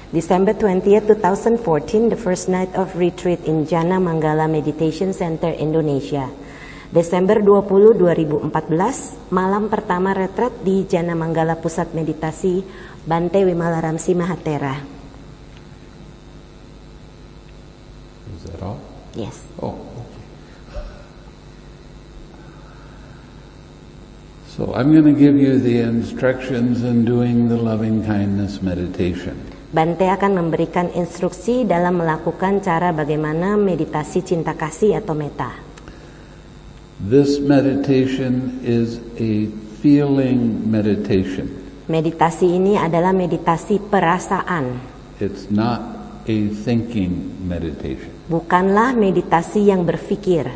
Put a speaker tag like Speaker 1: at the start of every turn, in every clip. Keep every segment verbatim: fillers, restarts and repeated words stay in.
Speaker 1: December twentieth, twenty fourteen, the first night of retreat in Jana Manggala Meditation Center, Indonesia. Desember dua puluh, dua ribu empat belas, malam pertama retret di Jana Manggala Pusat Meditasi Bante Wimalaramsi Mahatera.
Speaker 2: Is that all?
Speaker 1: Yes.
Speaker 2: Oh, okay. So I'm going to give you the instructions in doing the loving kindness meditation.
Speaker 1: Bante akan memberikan instruksi dalam melakukan cara bagaimana meditasi cinta kasih atau metta.
Speaker 2: This meditation is a feeling meditation.
Speaker 1: Meditasi ini adalah meditasi perasaan.
Speaker 2: It's not a thinking meditation.
Speaker 1: Bukanlah meditasi yang berpikir.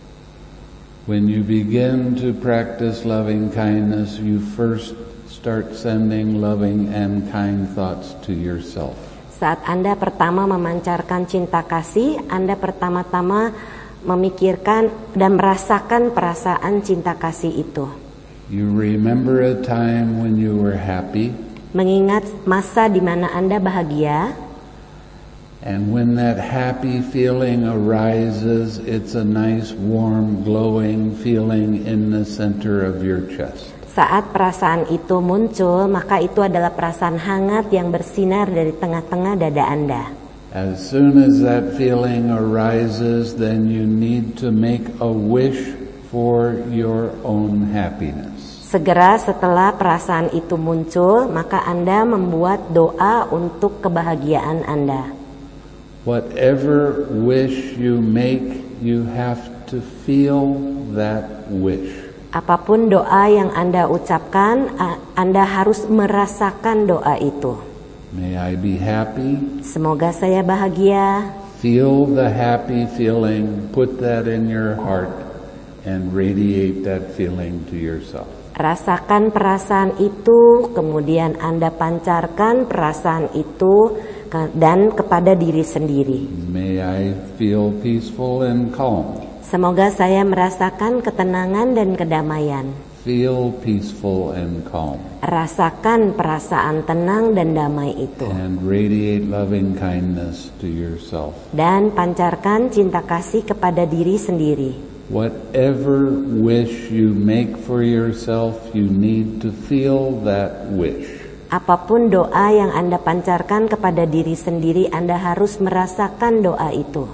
Speaker 2: When you begin to practice loving kindness, you first start sending loving and kind thoughts to yourself.
Speaker 1: Saat Anda pertama memancarkan cinta kasih, Anda pertama-tama memikirkan dan merasakan perasaan cinta kasih itu.
Speaker 2: You remember a time when you were happy.
Speaker 1: Mengingat masa di mana Anda bahagia.
Speaker 2: And when that happy feeling arises, it's a nice, warm, glowing feeling in the center of your chest.
Speaker 1: Saat perasaan itu muncul, maka itu adalah perasaan hangat yang bersinar dari tengah-tengah dada Anda.
Speaker 2: As soon as that feeling arises, then you need to make a wish for your own happiness.
Speaker 1: Segera setelah perasaan itu muncul, maka Anda membuat doa untuk kebahagiaan Anda.
Speaker 2: Whatever wish you make, you have to feel that wish.
Speaker 1: Apapun doa yang Anda ucapkan, Anda harus merasakan doa itu.
Speaker 2: May I be happy.
Speaker 1: Semoga saya bahagia.
Speaker 2: Feel the happy feeling, put that in your heart, and radiate that feeling to yourself.
Speaker 1: Rasakan perasaan itu, kemudian Anda pancarkan perasaan itu dan kepada diri sendiri.
Speaker 2: May I feel peaceful and calm.
Speaker 1: Semoga saya merasakan ketenangan dan kedamaian.
Speaker 2: Feel peaceful and calm.
Speaker 1: Rasakan perasaan tenang dan damai itu.
Speaker 2: And radiate loving kindness to yourself.
Speaker 1: Dan pancarkan cinta kasih kepada diri sendiri.
Speaker 2: Whatever wish you make for yourself, you need to feel that wish.
Speaker 1: Apapun doa yang Anda pancarkan kepada diri sendiri, Anda harus merasakan doa itu.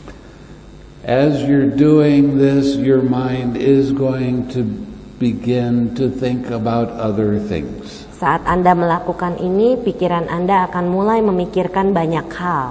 Speaker 2: As you're doing this, your mind is going to begin to think about other things.
Speaker 1: Saat Anda melakukan ini, pikiran Anda akan mulai memikirkan banyak hal.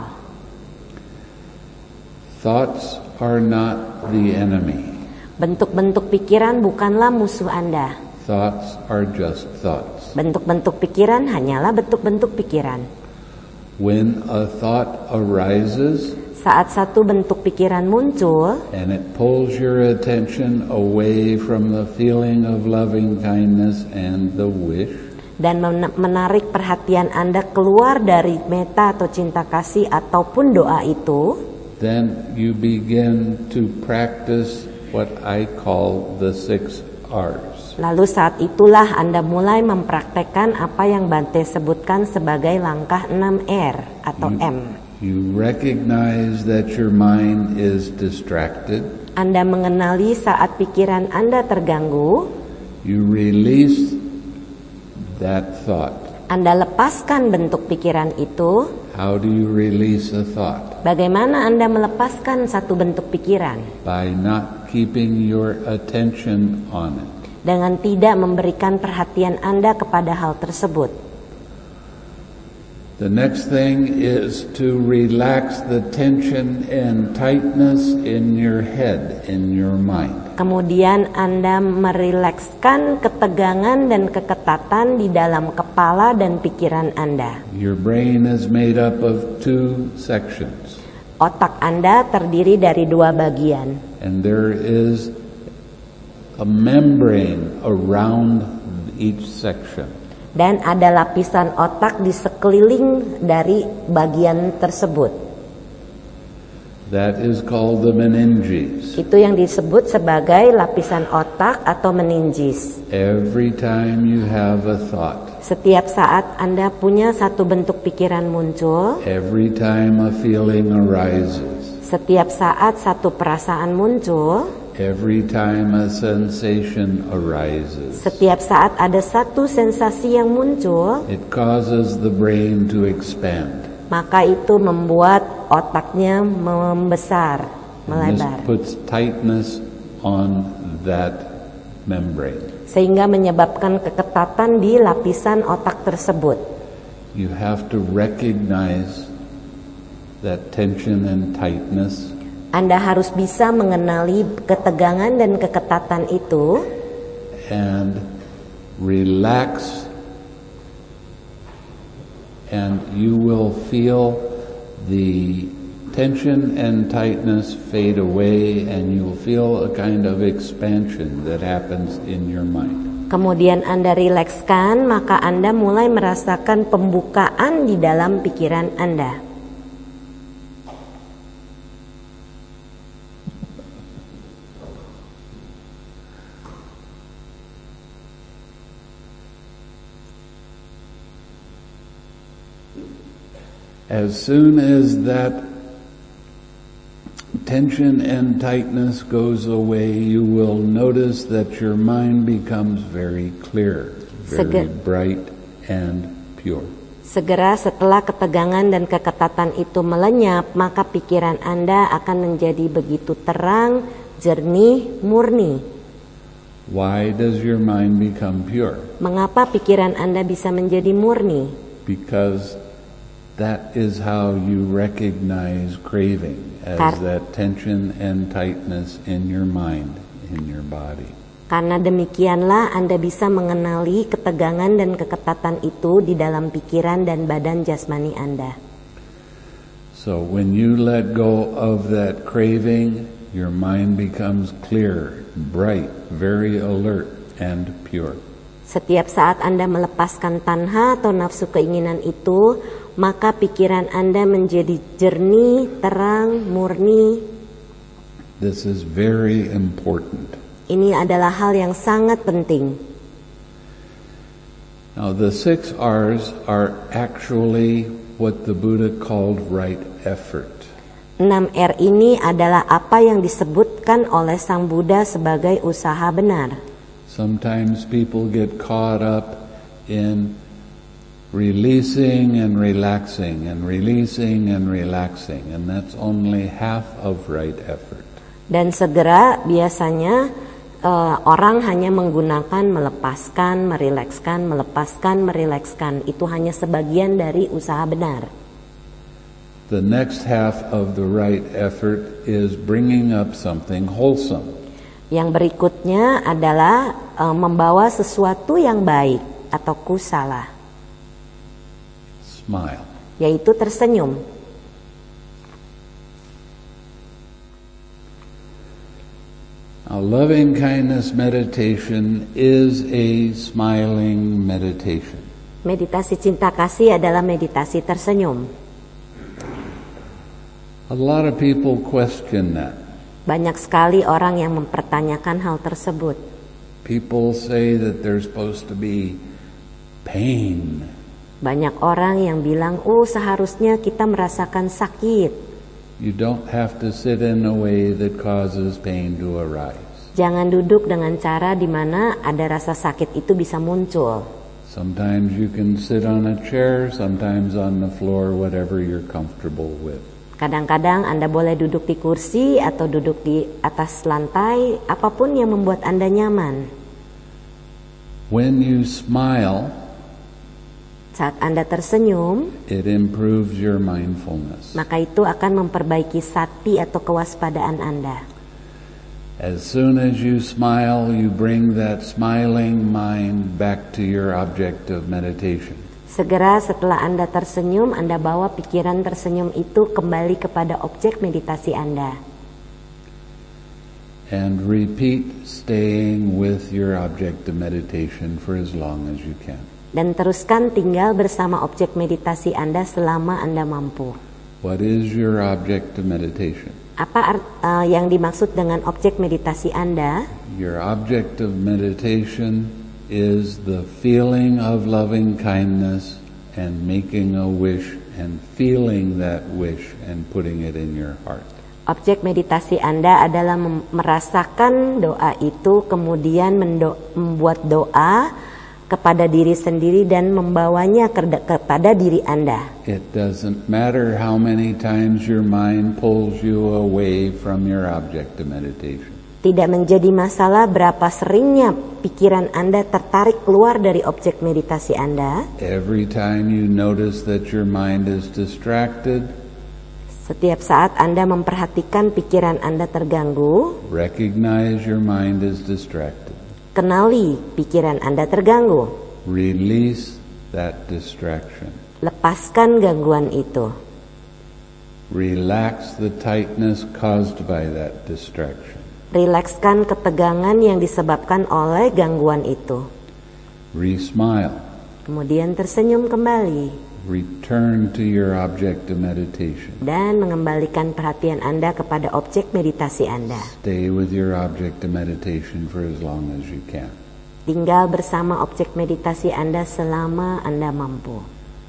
Speaker 2: Thoughts are not the enemy.
Speaker 1: Bentuk-bentuk pikiran bukanlah musuh Anda.
Speaker 2: Thoughts are just thoughts.
Speaker 1: Bentuk-bentuk pikiran hanyalah bentuk-bentuk pikiran.
Speaker 2: When a thought arises,
Speaker 1: saat satu bentuk pikiran muncul,
Speaker 2: and it pulls your attention away from the feeling of loving kindness and the wish,
Speaker 1: dan menarik perhatian Anda keluar dari metta atau cinta kasih ataupun doa itu,
Speaker 2: then you begin to practice what I call the six R's.
Speaker 1: Lalu saat itulah Anda mulai mempraktekkan apa yang Bante sebutkan sebagai langkah enam R atau
Speaker 2: you,
Speaker 1: M.
Speaker 2: You recognize that your mind is distracted.
Speaker 1: Anda mengenali saat pikiran Anda terganggu.
Speaker 2: You release that thought.
Speaker 1: Anda lepaskan bentuk pikiran itu.
Speaker 2: How do you release a thought?
Speaker 1: Bagaimana Anda melepaskan satu bentuk pikiran?
Speaker 2: By not keeping your attention on it.
Speaker 1: Dengan tidak memberikan perhatian Anda kepada hal tersebut.
Speaker 2: The next thing is to relax the tension and tightness in your head, in your mind.
Speaker 1: Kemudian Anda merilekskan ketegangan dan keketatan di dalam kepala dan pikiran Anda.
Speaker 2: Your brain is made up of two sections.
Speaker 1: Otak Anda terdiri dari dua bagian.
Speaker 2: And there is a membrane around each section.
Speaker 1: Dan ada lapisan otak di sekeliling dari bagian tersebut.
Speaker 2: That is called the meninges.
Speaker 1: Itu yang disebut sebagai lapisan otak atau meninges.
Speaker 2: Every time you have a thought,
Speaker 1: Setiap saat Anda punya satu bentuk pikiran muncul,
Speaker 2: every time a feeling arises,
Speaker 1: setiap saat satu perasaan muncul,
Speaker 2: every time a sensation arises,
Speaker 1: setiap saat ada satu sensasi yang muncul,
Speaker 2: it causes the brain to expand.
Speaker 1: maka itu membuat otaknya membesar,
Speaker 2: And
Speaker 1: melebar.
Speaker 2: this puts tightness on that membrane.
Speaker 1: Sehingga menyebabkan keketatan di lapisan otak tersebut.
Speaker 2: You have to recognize that tension and tightness.
Speaker 1: Anda harus bisa mengenali ketegangan dan keketatan itu
Speaker 2: And relax, and you will feel the tension and tightness fade away, and you will feel a kind of expansion that happens in your mind.
Speaker 1: Kemudian Anda rilekskan, maka Anda mulai merasakan pembukaan di dalam pikiran Anda.
Speaker 2: As soon as that tension and tightness goes away, you will notice that your mind becomes very clear, very
Speaker 1: Sege-
Speaker 2: bright and pure.
Speaker 1: Segera setelah ketegangan dan keketatan itu melenyap, maka pikiran Anda akan menjadi begitu terang, jernih, murni.
Speaker 2: Why does your mind become pure?
Speaker 1: Mengapa pikiran Anda bisa menjadi murni?
Speaker 2: Because that is how you recognize craving, as
Speaker 1: Kar-
Speaker 2: that tension and tightness in your mind, in your body.
Speaker 1: Karena demikianlah Anda bisa mengenali ketegangan dan keketatan itu di dalam pikiran dan badan jasmani Anda.
Speaker 2: So when you let go of that craving, your mind becomes clear, bright, very alert, and pure.
Speaker 1: Setiap saat Anda melepaskan tanha atau nafsu keinginan itu, maka pikiran Anda menjadi jernih, terang, murni.
Speaker 2: This is very important.
Speaker 1: Ini adalah hal yang sangat penting.
Speaker 2: Now the six R's are actually what the Buddha called right effort.
Speaker 1: enam R ini adalah apa yang disebutkan oleh Sang Buddha sebagai usaha benar.
Speaker 2: Sometimes people get caught up in releasing and relaxing and releasing and relaxing, and that's only half of right effort.
Speaker 1: Dan segera biasanya uh, orang hanya menggunakan melepaskan, merilekskan, melepaskan, merilekskan. Itu hanya sebagian dari usaha benar.
Speaker 2: The next half of the right effort is bringing up something wholesome.
Speaker 1: Yang berikutnya adalah uh, membawa sesuatu yang baik atau kusala,
Speaker 2: Smile.
Speaker 1: yaitu tersenyum.
Speaker 2: Now, loving kindness meditation is a smiling meditation.
Speaker 1: Meditasi cinta kasih adalah meditasi tersenyum.
Speaker 2: A lot of people question that.
Speaker 1: Banyak sekali orang yang mempertanyakan hal tersebut.
Speaker 2: People say that there's supposed to be pain.
Speaker 1: Banyak orang yang bilang, oh seharusnya kita merasakan sakit.
Speaker 2: You don't have to sit in a way that causes pain to arise.
Speaker 1: Jangan duduk dengan cara di mana ada rasa sakit itu bisa muncul.
Speaker 2: Sometimes you can sit on a chair, sometimes on the floor, whatever you're comfortable with.
Speaker 1: Kadang-kadang Anda boleh duduk di kursi atau duduk di atas lantai, apapun yang membuat Anda nyaman.
Speaker 2: When you smile,
Speaker 1: Saat Anda tersenyum,
Speaker 2: it improves your mindfulness.
Speaker 1: maka itu akan memperbaiki sati atau kewaspadaan Anda.
Speaker 2: As soon as you smile, you bring that smiling mind back to your object of meditation.
Speaker 1: Segera setelah Anda tersenyum, Anda bawa pikiran tersenyum itu kembali kepada objek meditasi Anda.
Speaker 2: And repeat staying with your object of meditation for as long as you can.
Speaker 1: Dan teruskan tinggal bersama objek meditasi Anda selama Anda mampu.
Speaker 2: What is your object of meditation?
Speaker 1: Apa art, uh, yang dimaksud dengan objek meditasi Anda?
Speaker 2: Your object of meditation is the feeling of loving kindness and making a wish and feeling that wish and putting it in your heart.
Speaker 1: Objek meditasi Anda adalah merasakan doa itu, kemudian mendo- membuat doa kepada diri sendiri dan membawanya ke- kepada diri Anda.
Speaker 2: It doesn't matter how many times your mind pulls you away from your object of meditation.
Speaker 1: Tidak menjadi masalah berapa seringnya pikiran Anda tertarik keluar dari objek meditasi Anda.
Speaker 2: Every time you notice that your mind is distracted,
Speaker 1: setiap saat Anda memperhatikan pikiran Anda terganggu,
Speaker 2: recognize your mind is distracted.
Speaker 1: Kenali pikiran Anda terganggu.
Speaker 2: Release that distraction.
Speaker 1: Lepaskan gangguan itu.
Speaker 2: Relax the tightness caused by that distraction.
Speaker 1: Rilekskan ketegangan yang disebabkan oleh gangguan itu.
Speaker 2: Re-smile.
Speaker 1: Kemudian tersenyum kembali.
Speaker 2: Return to your object of meditation.
Speaker 1: Dan mengembalikan perhatian Anda kepada objek meditasi Anda.
Speaker 2: Stay with your object of meditation for as long as you can.
Speaker 1: Tinggal bersama objek meditasi Anda selama Anda mampu.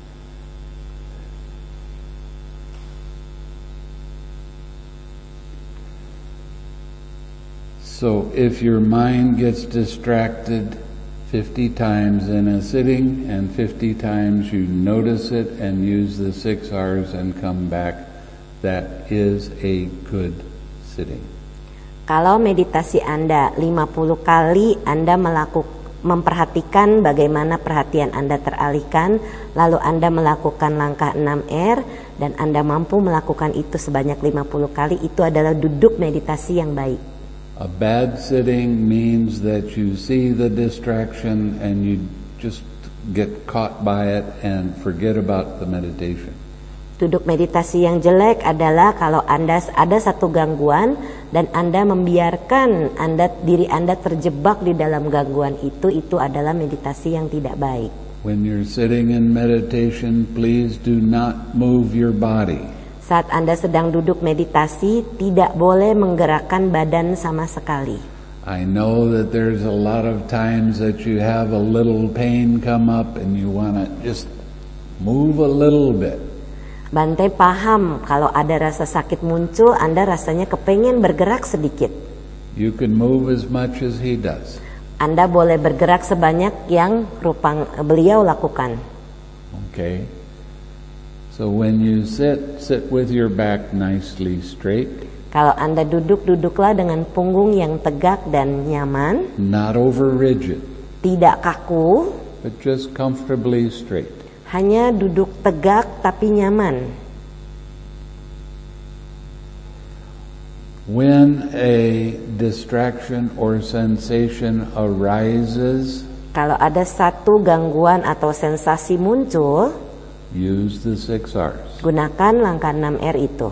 Speaker 2: So if your mind gets distracted fifty times in a sitting and fifty times you notice it and use the six R's and come back, that is a good sitting.
Speaker 1: Kalau meditasi Anda lima puluh kali Anda melakukan memperhatikan bagaimana perhatian Anda teralihkan, lalu Anda melakukan langkah enam R dan Anda mampu melakukan itu sebanyak lima puluh kali, itu adalah duduk meditasi yang baik.
Speaker 2: A bad sitting means that you see the distraction and you just get caught by it and forget about the meditation.
Speaker 1: Duduk meditasi yang jelek adalah kalau Anda ada satu gangguan dan Anda membiarkan Anda diri Anda terjebak di dalam gangguan itu, itu adalah meditasi yang tidak baik.
Speaker 2: When you're sitting in meditation, please do not move your body.
Speaker 1: Saat Anda sedang duduk meditasi, tidak boleh menggerakkan badan sama sekali.
Speaker 2: I know that there's a lot of times that you have a little pain come up and you want to just move a little bit.
Speaker 1: Bante paham kalau ada rasa sakit muncul, Anda rasanya kepengen bergerak sedikit.
Speaker 2: You can move as much as he does.
Speaker 1: Anda boleh bergerak sebanyak yang rupang beliau lakukan.
Speaker 2: Okay. So when you sit, sit with your back nicely straight.
Speaker 1: Kalau Anda duduk, duduklah dengan punggung yang tegak dan nyaman.
Speaker 2: Not over rigid.
Speaker 1: Tidak kaku.
Speaker 2: But just comfortably straight.
Speaker 1: Hanya duduk tegak tapi nyaman.
Speaker 2: When a distraction or sensation arises,
Speaker 1: kalau ada satu gangguan atau sensasi muncul,
Speaker 2: use the six R's.
Speaker 1: Gunakan langkah enam R itu.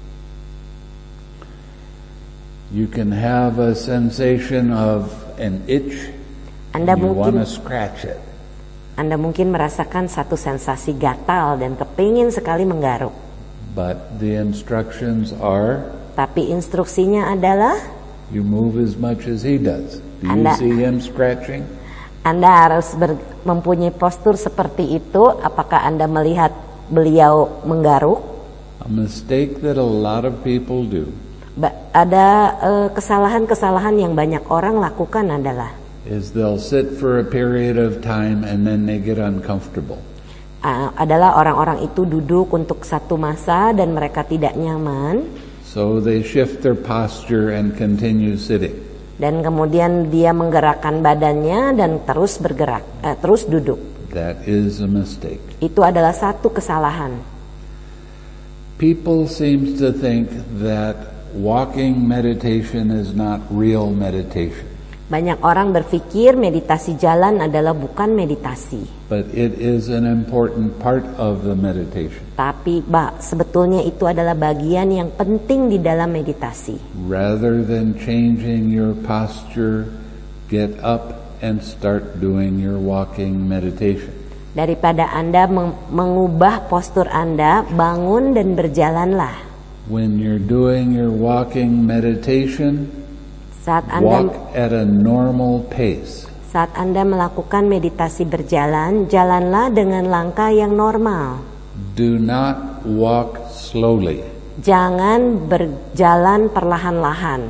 Speaker 2: You can have a sensation of an itch.
Speaker 1: Anda
Speaker 2: you
Speaker 1: mungkin
Speaker 2: want to scratch it.
Speaker 1: Anda mungkin merasakan satu sensasi gatal dan kepingin sekali menggaruk.
Speaker 2: But the instructions are,
Speaker 1: tapi instruksinya adalah,
Speaker 2: you move as much as he does. Do
Speaker 1: Anda,
Speaker 2: you see him scratching?
Speaker 1: Anda harus ber, mempunyai postur seperti itu. Apakah Anda melihat beliau menggaruk?
Speaker 2: A mistake that a lot of people do.
Speaker 1: Ba, ada uh, kesalahan-kesalahan yang banyak orang lakukan adalah,
Speaker 2: is they'll sit for a period of time and then they get uncomfortable.
Speaker 1: Uh, adalah orang-orang itu duduk untuk satu masa dan mereka tidak nyaman.
Speaker 2: So they shift their posture and continue sitting.
Speaker 1: Dan kemudian dia menggerakkan badannya dan terus bergerak, eh, terus duduk.
Speaker 2: That is a mistake.
Speaker 1: Itu adalah satu kesalahan.
Speaker 2: People seem to think that walking meditation is not real meditation.
Speaker 1: Banyak orang berpikir meditasi jalan adalah bukan meditasi.
Speaker 2: But it is an important part of the meditation.
Speaker 1: Tapi bah, sebetulnya itu adalah bagian yang penting di dalam meditasi.
Speaker 2: Rather than changing your posture, get up and start doing your walking meditation.
Speaker 1: Daripada Anda meng- mengubah postur Anda, bangun dan berjalanlah.
Speaker 2: When you're doing your walking meditation,
Speaker 1: Saat Anda
Speaker 2: walk at a normal pace.
Speaker 1: Saat Anda melakukan meditasi berjalan, jalanlah dengan langkah yang normal.
Speaker 2: Do not walk slowly.
Speaker 1: Jangan berjalan perlahan-lahan.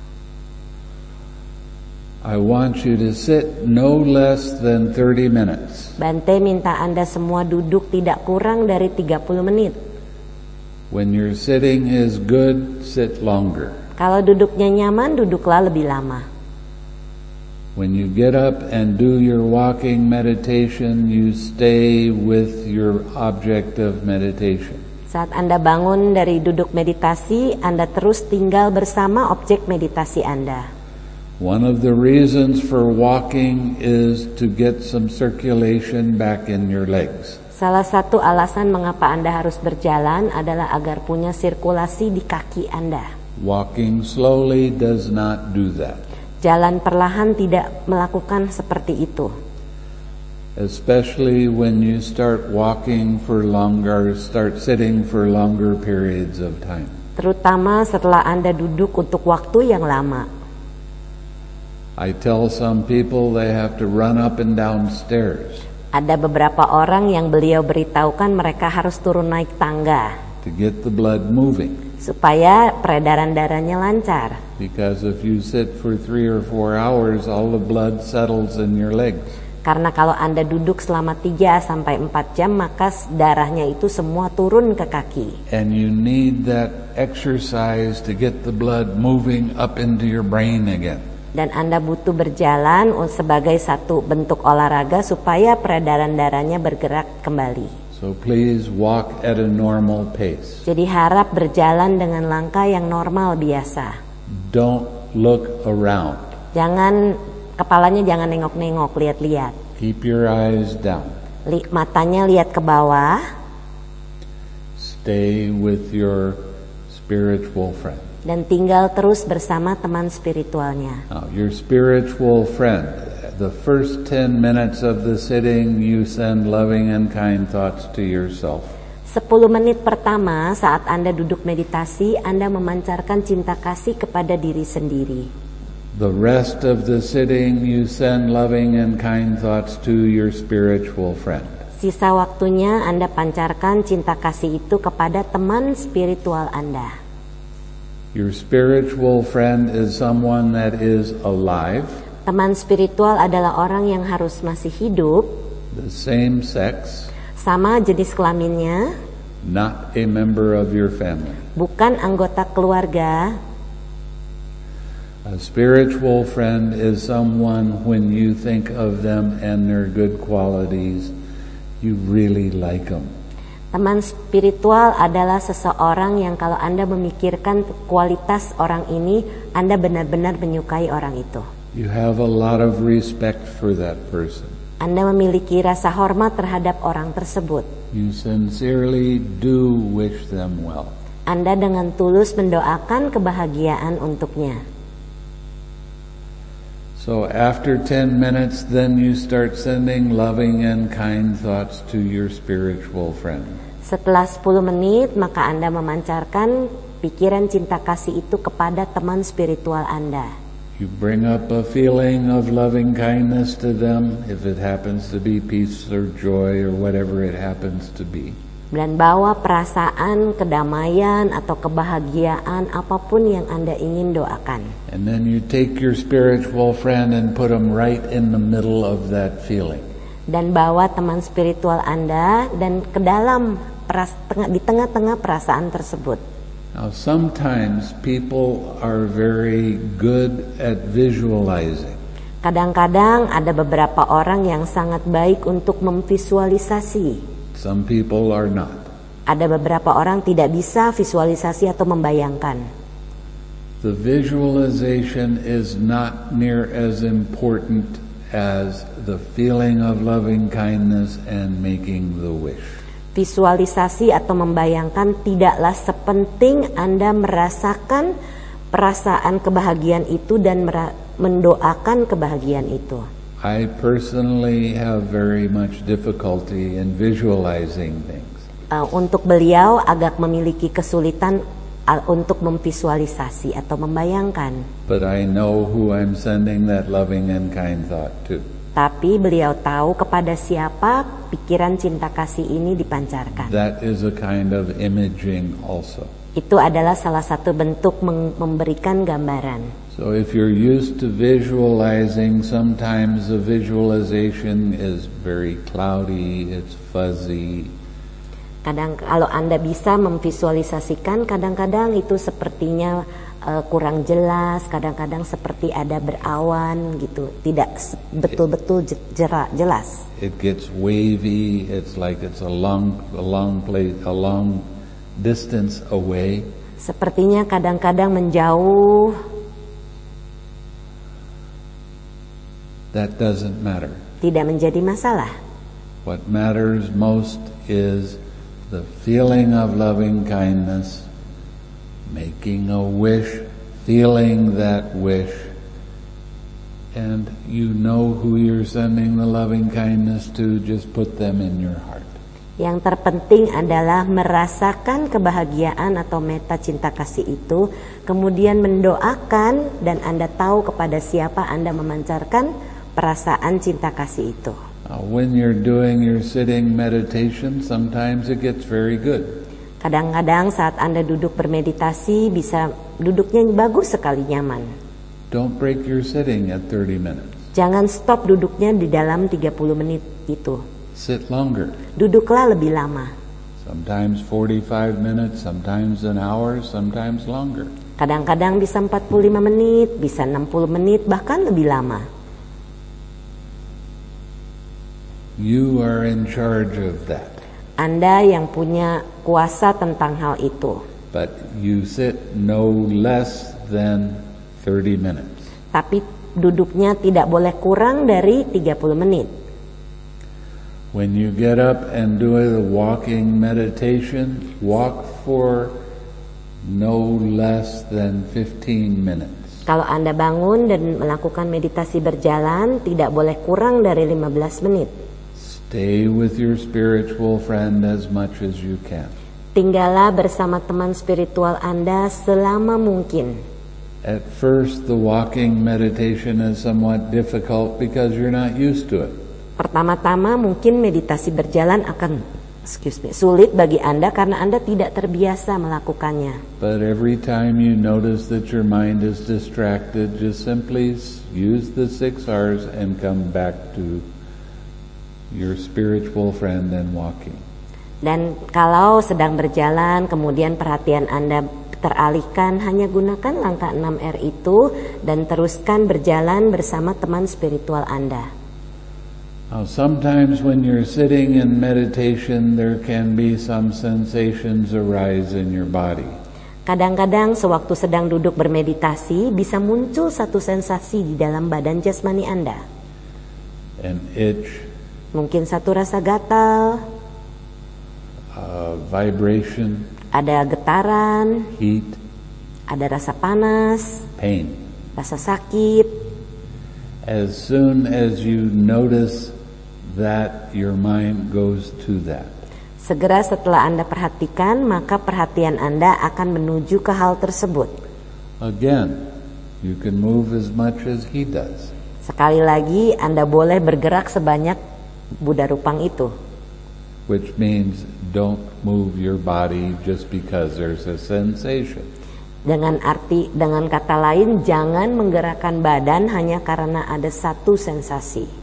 Speaker 2: I want you to sit no less than thirty minutes.
Speaker 1: Bante minta Anda semua duduk tidak kurang dari tiga puluh menit.
Speaker 2: When your sitting is good, sit longer.
Speaker 1: Kalau duduknya nyaman, duduklah lebih lama.
Speaker 2: When you get up and do your walking meditation, you stay with your object of meditation.
Speaker 1: Saat Anda bangun dari duduk meditasi, Anda terus tinggal bersama objek meditasi Anda.
Speaker 2: One of the reasons for walking is to get some circulation back in your legs.
Speaker 1: Salah satu alasan mengapa Anda harus berjalan adalah agar punya sirkulasi di kaki Anda.
Speaker 2: Walking slowly does not do that.
Speaker 1: Jalan perlahan tidak melakukan seperti itu.
Speaker 2: Especially when you start walking for longer, start sitting for longer periods of time.
Speaker 1: Terutama setelah Anda duduk untuk waktu yang lama.
Speaker 2: I tell some people they have to run up and down stairs.
Speaker 1: Ada beberapa orang yang beliau beritahukan mereka harus turun naik tangga
Speaker 2: to get the blood moving.
Speaker 1: supaya peredaran darahnya lancar.
Speaker 2: Because if you sit for three or four hours, all the blood settles in your legs.
Speaker 1: Karena kalau Anda duduk selama tiga sampai empat jam, maka darahnya itu semua turun ke kaki.
Speaker 2: And you need that exercise to get the blood moving up into your brain again.
Speaker 1: Dan Anda butuh berjalan sebagai satu bentuk olahraga supaya peredaran darahnya bergerak kembali.
Speaker 2: So please walk at a normal pace.
Speaker 1: Jadi harap berjalan dengan langkah yang normal biasa.
Speaker 2: Don't look around.
Speaker 1: Jangan, kepalanya jangan nengok-nengok, lihat-lihat.
Speaker 2: Keep your eyes down.
Speaker 1: Li, matanya lihat ke bawah.
Speaker 2: Stay with your spiritual friend.
Speaker 1: Dan tinggal terus bersama teman spiritualnya.
Speaker 2: Now, your spiritual friend, the first ten minutes of the sitting, you send loving and kind thoughts to yourself.
Speaker 1: Sepuluh menit pertama saat Anda duduk meditasi, Anda memancarkan cinta kasih kepada diri sendiri.
Speaker 2: The rest of the sitting, you send loving and kind thoughts to your spiritual friend.
Speaker 1: Sisa waktunya Anda pancarkan cinta kasih itu kepada teman spiritual Anda.
Speaker 2: Your spiritual friend is someone that is alive.
Speaker 1: Teman spiritual adalah orang yang harus masih hidup,
Speaker 2: The same sex.
Speaker 1: sama jenis kelaminnya,
Speaker 2: Not a member of your family.
Speaker 1: bukan anggota keluarga.
Speaker 2: A spiritual friend is someone when you think of them and their good qualities, you really like them.
Speaker 1: Teman spiritual adalah seseorang yang kalau Anda memikirkan kualitas orang ini, Anda benar-benar menyukai orang itu.
Speaker 2: You have a lot of respect for that person.
Speaker 1: Anda memiliki rasa hormat terhadap orang tersebut.
Speaker 2: You sincerely do wish them well.
Speaker 1: Anda dengan tulus mendoakan kebahagiaan untuknya.
Speaker 2: So after ten minutes, then you start sending loving and kind thoughts to your spiritual friend.
Speaker 1: Setelah sepuluh menit, maka Anda memancarkan pikiran cinta kasih itu kepada teman spiritual Anda.
Speaker 2: You bring up a feeling of loving kindness to them, if it happens to be peace or joy or whatever it happens to be.
Speaker 1: Dan bawa perasaan kedamaian atau kebahagiaan apapun yang Anda ingin doakan.
Speaker 2: And then you take your spiritual friend and put them right in the middle of that feeling.
Speaker 1: Dan bawa teman spiritual Anda dan ke dalam peras, tengah, di tengah-tengah perasaan tersebut.
Speaker 2: Now sometimes people are very good at visualizing.
Speaker 1: Kadang-kadang ada beberapa orang yang sangat baik untuk memvisualisasi.
Speaker 2: Some people are not.
Speaker 1: Ada beberapa orang tidak bisa visualisasi atau membayangkan.
Speaker 2: The visualization is not near as important as the feeling of loving kindness and making the wish.
Speaker 1: Visualisasi atau membayangkan tidaklah sepenting Anda merasakan perasaan kebahagiaan itu dan mendoakan kebahagiaan itu.
Speaker 2: I personally have very much difficulty in visualizing things.
Speaker 1: Uh, untuk beliau agak memiliki kesulitan uh, untuk memvisualisasi atau membayangkan.
Speaker 2: But I know who I'm sending that loving and kind thought to.
Speaker 1: Tapi beliau tahu kepada siapa pikiran cinta kasih ini dipancarkan.
Speaker 2: That is a kind of imaging also.
Speaker 1: Itu adalah salah satu bentuk mem- memberikan gambaran.
Speaker 2: So if you're used to visualizing, sometimes the visualization is very cloudy, it's fuzzy.
Speaker 1: Kadang kalau Anda bisa memvisualisasikan, kadang-kadang itu sepertinya uh, kurang jelas, kadang-kadang seperti ada berawan gitu, tidak betul-betul jera, jelas.
Speaker 2: It gets wavy, it's like it's a long, a long place, a long distance away.
Speaker 1: Sepertinya kadang-kadang menjauh.
Speaker 2: That doesn't matter.
Speaker 1: Tidak menjadi masalah.
Speaker 2: What matters most is the feeling of loving kindness, making a wish, feeling that wish, and you know who you're sending the loving kindness to, just put them in your heart.
Speaker 1: Yang terpenting adalah merasakan kebahagiaan atau meta cinta kasih itu, kemudian mendoakan dan Anda tahu kepada siapa Anda memancarkan perasaan cinta kasih itu.
Speaker 2: Uh, when you're doing your sitting meditation, sometimes it gets very good.
Speaker 1: Kadang-kadang saat Anda duduk bermeditasi bisa duduknya bagus sekali, nyaman.
Speaker 2: Don't break your sitting at thirty minutes.
Speaker 1: Jangan stop duduknya di dalam tiga puluh menit itu.
Speaker 2: Sit longer.
Speaker 1: Duduklah lebih lama.
Speaker 2: Sometimes forty-five minutes, sometimes an hour, sometimes longer.
Speaker 1: Kadang-kadang bisa empat puluh lima menit, bisa enam puluh menit, bahkan lebih lama.
Speaker 2: You are in charge of that.
Speaker 1: Anda yang punya kuasa tentang hal itu.
Speaker 2: But you sit no less than thirty minutes.
Speaker 1: Tapi duduknya tidak boleh kurang dari tiga puluh menit.
Speaker 2: When you get up and do a walking meditation, walk for no less than fifteen minutes.
Speaker 1: Kalau Anda bangun dan melakukan meditasi berjalan, tidak boleh kurang dari lima belas menit.
Speaker 2: Stay with your spiritual friend as much as you can.
Speaker 1: Tinggallah bersama teman spiritual Anda selama mungkin.
Speaker 2: At first, the walking meditation is somewhat difficult because you're not used to it.
Speaker 1: Pertama-tama mungkin meditasi berjalan akan excuse me, sulit bagi Anda karena Anda tidak terbiasa melakukannya.
Speaker 2: But every time you notice that your mind is distracted, just simply use the six R's and come back to your spiritual friend and walking.
Speaker 1: Dan kalau sedang berjalan kemudian perhatian Anda teralihkan, hanya gunakan langkah enam R itu dan teruskan berjalan bersama teman spiritual Anda.
Speaker 2: Now, sometimes when you're sitting in meditation, there can be some sensations arise in your body.
Speaker 1: Kadang-kadang sewaktu sedang duduk bermeditasi bisa muncul satu sensasi di dalam badan jasmani Anda.
Speaker 2: An itch,
Speaker 1: mungkin satu rasa gatal,
Speaker 2: uh, vibration,
Speaker 1: ada getaran,
Speaker 2: heat,
Speaker 1: ada rasa panas,
Speaker 2: pain.
Speaker 1: rasa sakit.
Speaker 2: As soon as you notice that, your mind goes to that.
Speaker 1: Segera setelah Anda perhatikan, maka perhatian Anda akan menuju ke hal tersebut.
Speaker 2: Again, you can move as much as he does.
Speaker 1: Sekali lagi, Anda boleh bergerak sebanyak Buddha Rupang itu.
Speaker 2: Which means don't move your body just because there's a sensation.
Speaker 1: Dengan arti, dengan kata lain, jangan menggerakkan badan hanya karena ada satu sensasi.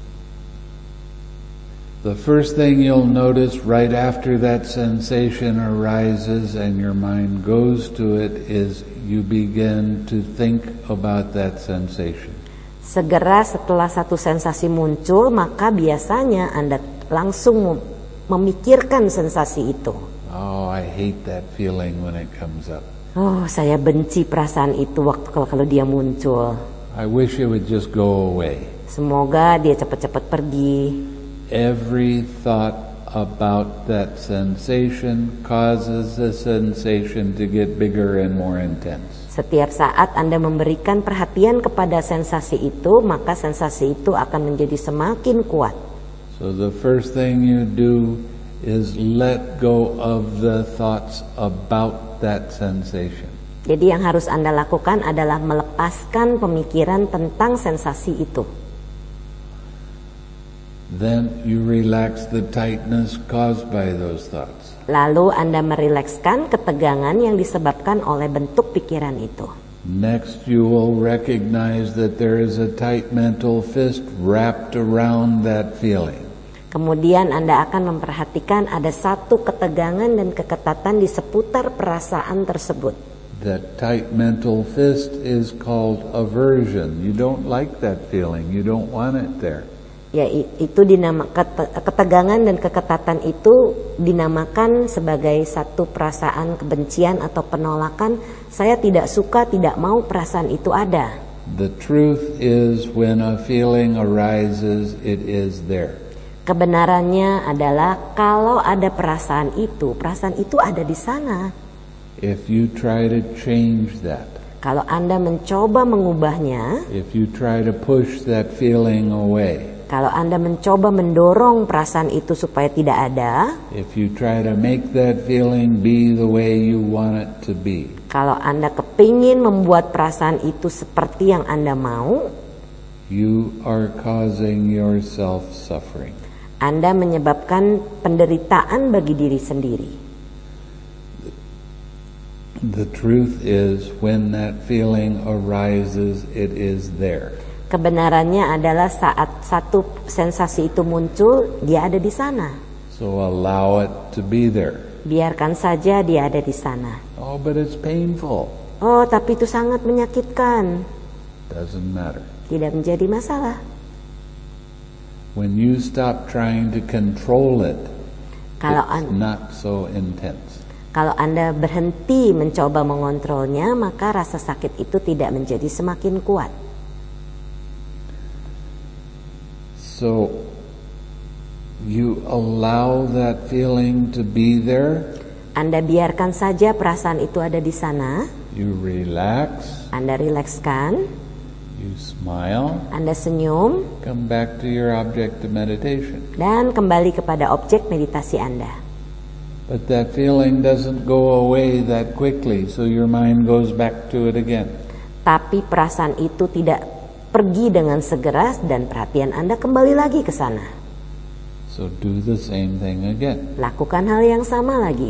Speaker 2: The first thing you'll notice right after that sensation arises and your mind goes to it is you begin to think about that sensation.
Speaker 1: Segera setelah satu sensasi muncul, maka biasanya Anda langsung memikirkan sensasi itu.
Speaker 2: Oh, I hate that feeling when it comes up.
Speaker 1: Oh, saya benci perasaan itu waktu kalau, kalau dia muncul.
Speaker 2: I wish it would just go away.
Speaker 1: Semoga dia cepat-cepat pergi.
Speaker 2: Every thought about that sensation causes the sensation to get bigger and more intense.
Speaker 1: Setiap saat Anda memberikan perhatian kepada sensasi itu, maka sensasi itu akan menjadi semakin kuat.
Speaker 2: So the first thing you do is let go of the thoughts about that sensation.
Speaker 1: Jadi yang harus Anda lakukan adalah melepaskan pemikiran tentang sensasi itu.
Speaker 2: Then you relax the tightness caused by those thoughts.
Speaker 1: Lalu Anda merilekskan ketegangan yang disebabkan oleh bentuk pikiran itu.
Speaker 2: Next, you will recognize that there is a tight mental fist wrapped around that feeling.
Speaker 1: Kemudian Anda akan memperhatikan ada satu ketegangan dan keketatan di seputar perasaan tersebut.
Speaker 2: That tight mental fist is called aversion. You don't like that feeling. You don't want it there.
Speaker 1: Ya, itu dinama ketegangan dan keketatan itu dinamakan sebagai satu perasaan kebencian atau penolakan. Saya tidak suka, tidak mau perasaan itu ada.
Speaker 2: The truth is when a feeling arises, it is there.
Speaker 1: Kebenarannya adalah kalau ada perasaan itu, perasaan itu ada di sana.
Speaker 2: If you try to change that,
Speaker 1: kalau Anda mencoba mengubahnya,
Speaker 2: if you try to push that feeling away,
Speaker 1: kalau Anda mencoba mendorong perasaan itu supaya tidak ada,
Speaker 2: if you try to make that feeling be the way you want it to be,
Speaker 1: kalau Anda kepingin membuat perasaan itu seperti yang Anda mau,
Speaker 2: you are causing yourself suffering.
Speaker 1: Anda menyebabkan penderitaan bagi diri sendiri.
Speaker 2: The truth is when that feeling arises, it is there.
Speaker 1: Kebenarannya adalah saat satu sensasi itu muncul, dia ada di sana.
Speaker 2: So allow it to be there.
Speaker 1: Biarkan saja dia ada di sana.
Speaker 2: Oh, but it's painful.
Speaker 1: Oh, tapi itu sangat menyakitkan.
Speaker 2: Doesn't matter.
Speaker 1: Tidak menjadi masalah.
Speaker 2: When you stop trying to control it,
Speaker 1: kalau
Speaker 2: it's
Speaker 1: an-
Speaker 2: not so intense.
Speaker 1: Kalau Anda berhenti mencoba mengontrolnya, maka rasa sakit itu tidak menjadi semakin kuat.
Speaker 2: So you allow that feeling to be there.
Speaker 1: Anda biarkan saja perasaan itu ada di sana.
Speaker 2: You relax.
Speaker 1: Anda rilekskan.
Speaker 2: You smile.
Speaker 1: Anda senyum.
Speaker 2: Come back to your object of meditation.
Speaker 1: Dan kembali kepada objek meditasi Anda.
Speaker 2: But that feeling doesn't go away that quickly, so your mind goes back to it again.
Speaker 1: Tapi perasaan itu tidak pergi dengan segera dan perhatian Anda kembali lagi ke sana.
Speaker 2: So do the same thing again.
Speaker 1: Lakukan hal yang sama lagi.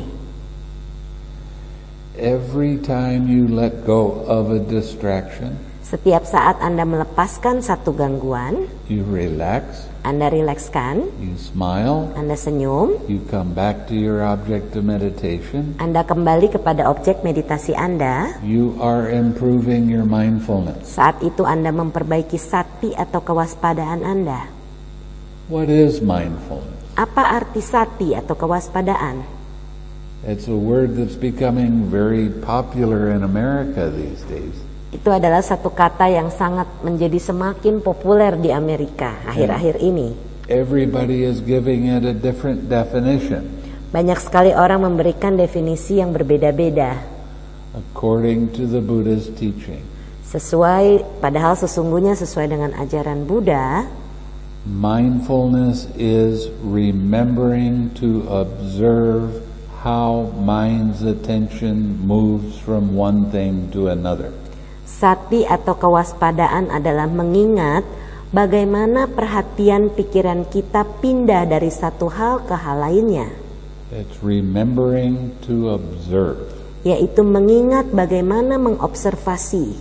Speaker 2: Every time you let go of a distraction,
Speaker 1: setiap saat Anda melepaskan satu gangguan,
Speaker 2: you relax,
Speaker 1: Anda rilekskan,
Speaker 2: you smile,
Speaker 1: Anda senyum,
Speaker 2: you come back to your object of meditation,
Speaker 1: Anda kembali kepada objek meditasi Anda.
Speaker 2: You are improving your mindfulness.
Speaker 1: Saat itu Anda memperbaiki sati atau kewaspadaan Anda.
Speaker 2: What is mindfulness?
Speaker 1: Apa arti sati atau kewaspadaan?
Speaker 2: It's a word that's becoming very popular in America these days.
Speaker 1: Itu adalah satu kata yang sangat menjadi semakin populer di Amerika akhir-akhir ini.
Speaker 2: Everybody is giving it a different definition.
Speaker 1: Banyak sekali orang memberikan definisi yang berbeda-beda.
Speaker 2: According to the Buddha's teaching.
Speaker 1: Sesuai, padahal sesungguhnya sesuai dengan ajaran Buddha,
Speaker 2: mindfulness is remembering to observe how mind's attention moves from one thing to another.
Speaker 1: Sati atau kewaspadaan adalah mengingat bagaimana perhatian pikiran kita pindah dari satu hal ke hal lainnya.
Speaker 2: It's remembering to observe.
Speaker 1: Yaitu mengingat bagaimana mengobservasi.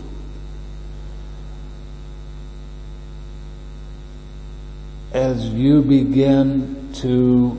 Speaker 2: As you begin to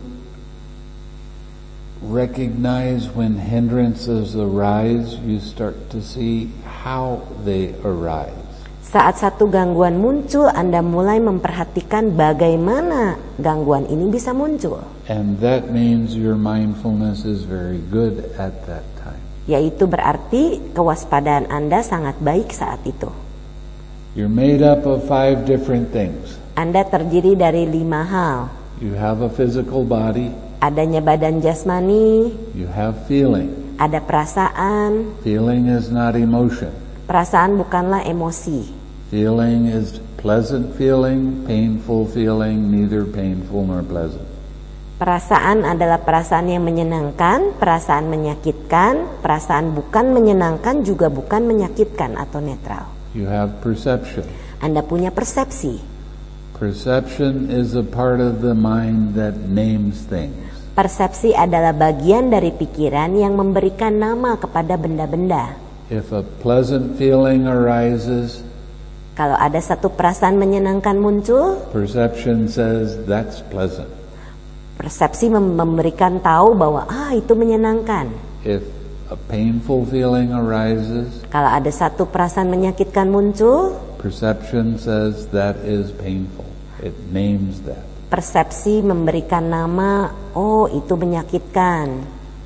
Speaker 2: recognize when hindrances arise, you start to see how they arise.
Speaker 1: Saat satu gangguan muncul, Anda mulai memperhatikan bagaimana gangguan ini bisa muncul.
Speaker 2: And that means your mindfulness is very good at that time.
Speaker 1: Yaitu berarti kewaspadaan Anda sangat baik saat itu.
Speaker 2: You're made up of five different things.
Speaker 1: Anda terdiri dari lima hal.
Speaker 2: You have a physical body.
Speaker 1: Adanya badan jasmani.
Speaker 2: You have feeling.
Speaker 1: Ada perasaan.
Speaker 2: Feeling is not emotion.
Speaker 1: Perasaan bukanlah emosi.
Speaker 2: Feeling is pleasant feeling, painful feeling, neither painful nor pleasant.
Speaker 1: Perasaan adalah perasaan yang menyenangkan, perasaan menyakitkan, perasaan bukan menyenangkan juga bukan menyakitkan atau netral.
Speaker 2: You have perception.
Speaker 1: Anda punya persepsi.
Speaker 2: Perception is a part of the mind that names things.
Speaker 1: Persepsi adalah bagian dari pikiran yang memberikan nama kepada benda-benda.
Speaker 2: If a pleasant feeling arises,
Speaker 1: kalau ada satu perasaan menyenangkan muncul,
Speaker 2: perception says that's pleasant.
Speaker 1: Persepsi memberikan tahu bahwa ah itu menyenangkan.
Speaker 2: If a painful feeling arises,
Speaker 1: kalau ada satu perasaan menyakitkan muncul,
Speaker 2: perception says that is painful. It names that.
Speaker 1: Persepsi memberikan nama, oh itu menyakitkan.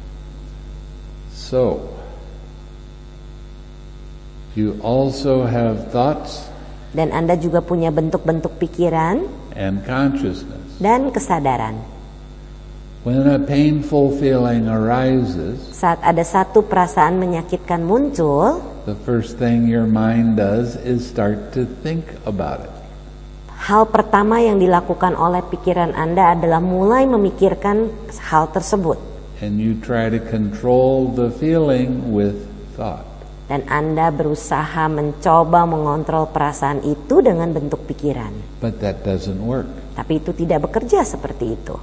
Speaker 2: So, you also have thoughts.
Speaker 1: Dan Anda juga punya bentuk-bentuk pikiran
Speaker 2: and consciousness.
Speaker 1: Dan kesadaran.
Speaker 2: When a painful feeling arises,
Speaker 1: saat ada satu perasaan menyakitkan muncul,
Speaker 2: the first thing your mind does is start to think about it.
Speaker 1: Hal pertama yang dilakukan oleh pikiran Anda adalah mulai memikirkan hal tersebut.
Speaker 2: And you try to control the feeling with thought.
Speaker 1: Dan Anda berusaha mencoba mengontrol perasaan itu dengan bentuk pikiran.
Speaker 2: But that doesn't work.
Speaker 1: Tapi itu tidak bekerja seperti itu.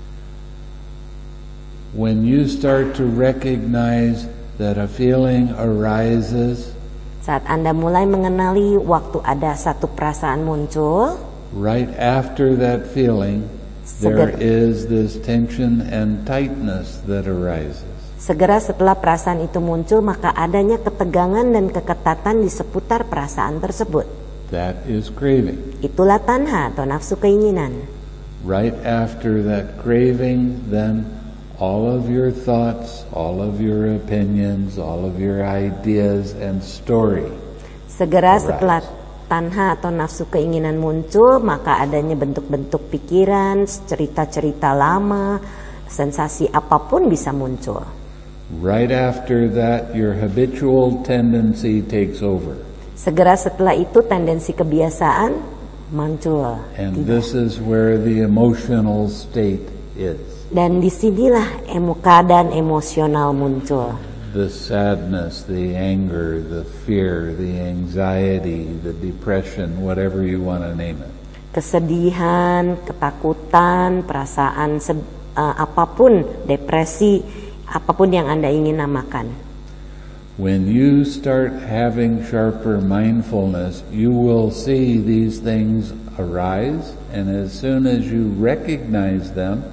Speaker 2: When you start to recognize that a feeling arises,
Speaker 1: saat Anda mulai mengenali waktu ada satu perasaan muncul,
Speaker 2: right after that feeling, there is this tension and tightness that arises.
Speaker 1: Segera setelah perasaan itu muncul, maka adanya ketegangan dan keketatan di seputar perasaan tersebut.
Speaker 2: That is craving.
Speaker 1: Itulah tanha atau nafsu keinginan.
Speaker 2: Right after that craving, then all of your thoughts, all of your opinions, all of your ideas and story.
Speaker 1: Segera setelah tanha atau nafsu keinginan muncul, maka adanya bentuk-bentuk pikiran, cerita-cerita lama, sensasi apapun bisa muncul.
Speaker 2: Right after that, your habitual tendency takes over.
Speaker 1: Segera setelah itu tendensi kebiasaan muncul.
Speaker 2: And Tidak. This is where the emotional state is.
Speaker 1: Dan disinilah emo keadaan emosional muncul.
Speaker 2: The sadness, the anger, the fear, the anxiety, the depression, whatever you want to name it.
Speaker 1: Kesedihan, ketakutan, perasaan uh, apapun, depresi, apapun yang Anda ingin namakan.
Speaker 2: When you start having sharper mindfulness, you will see these things arise, and as soon as you recognize them,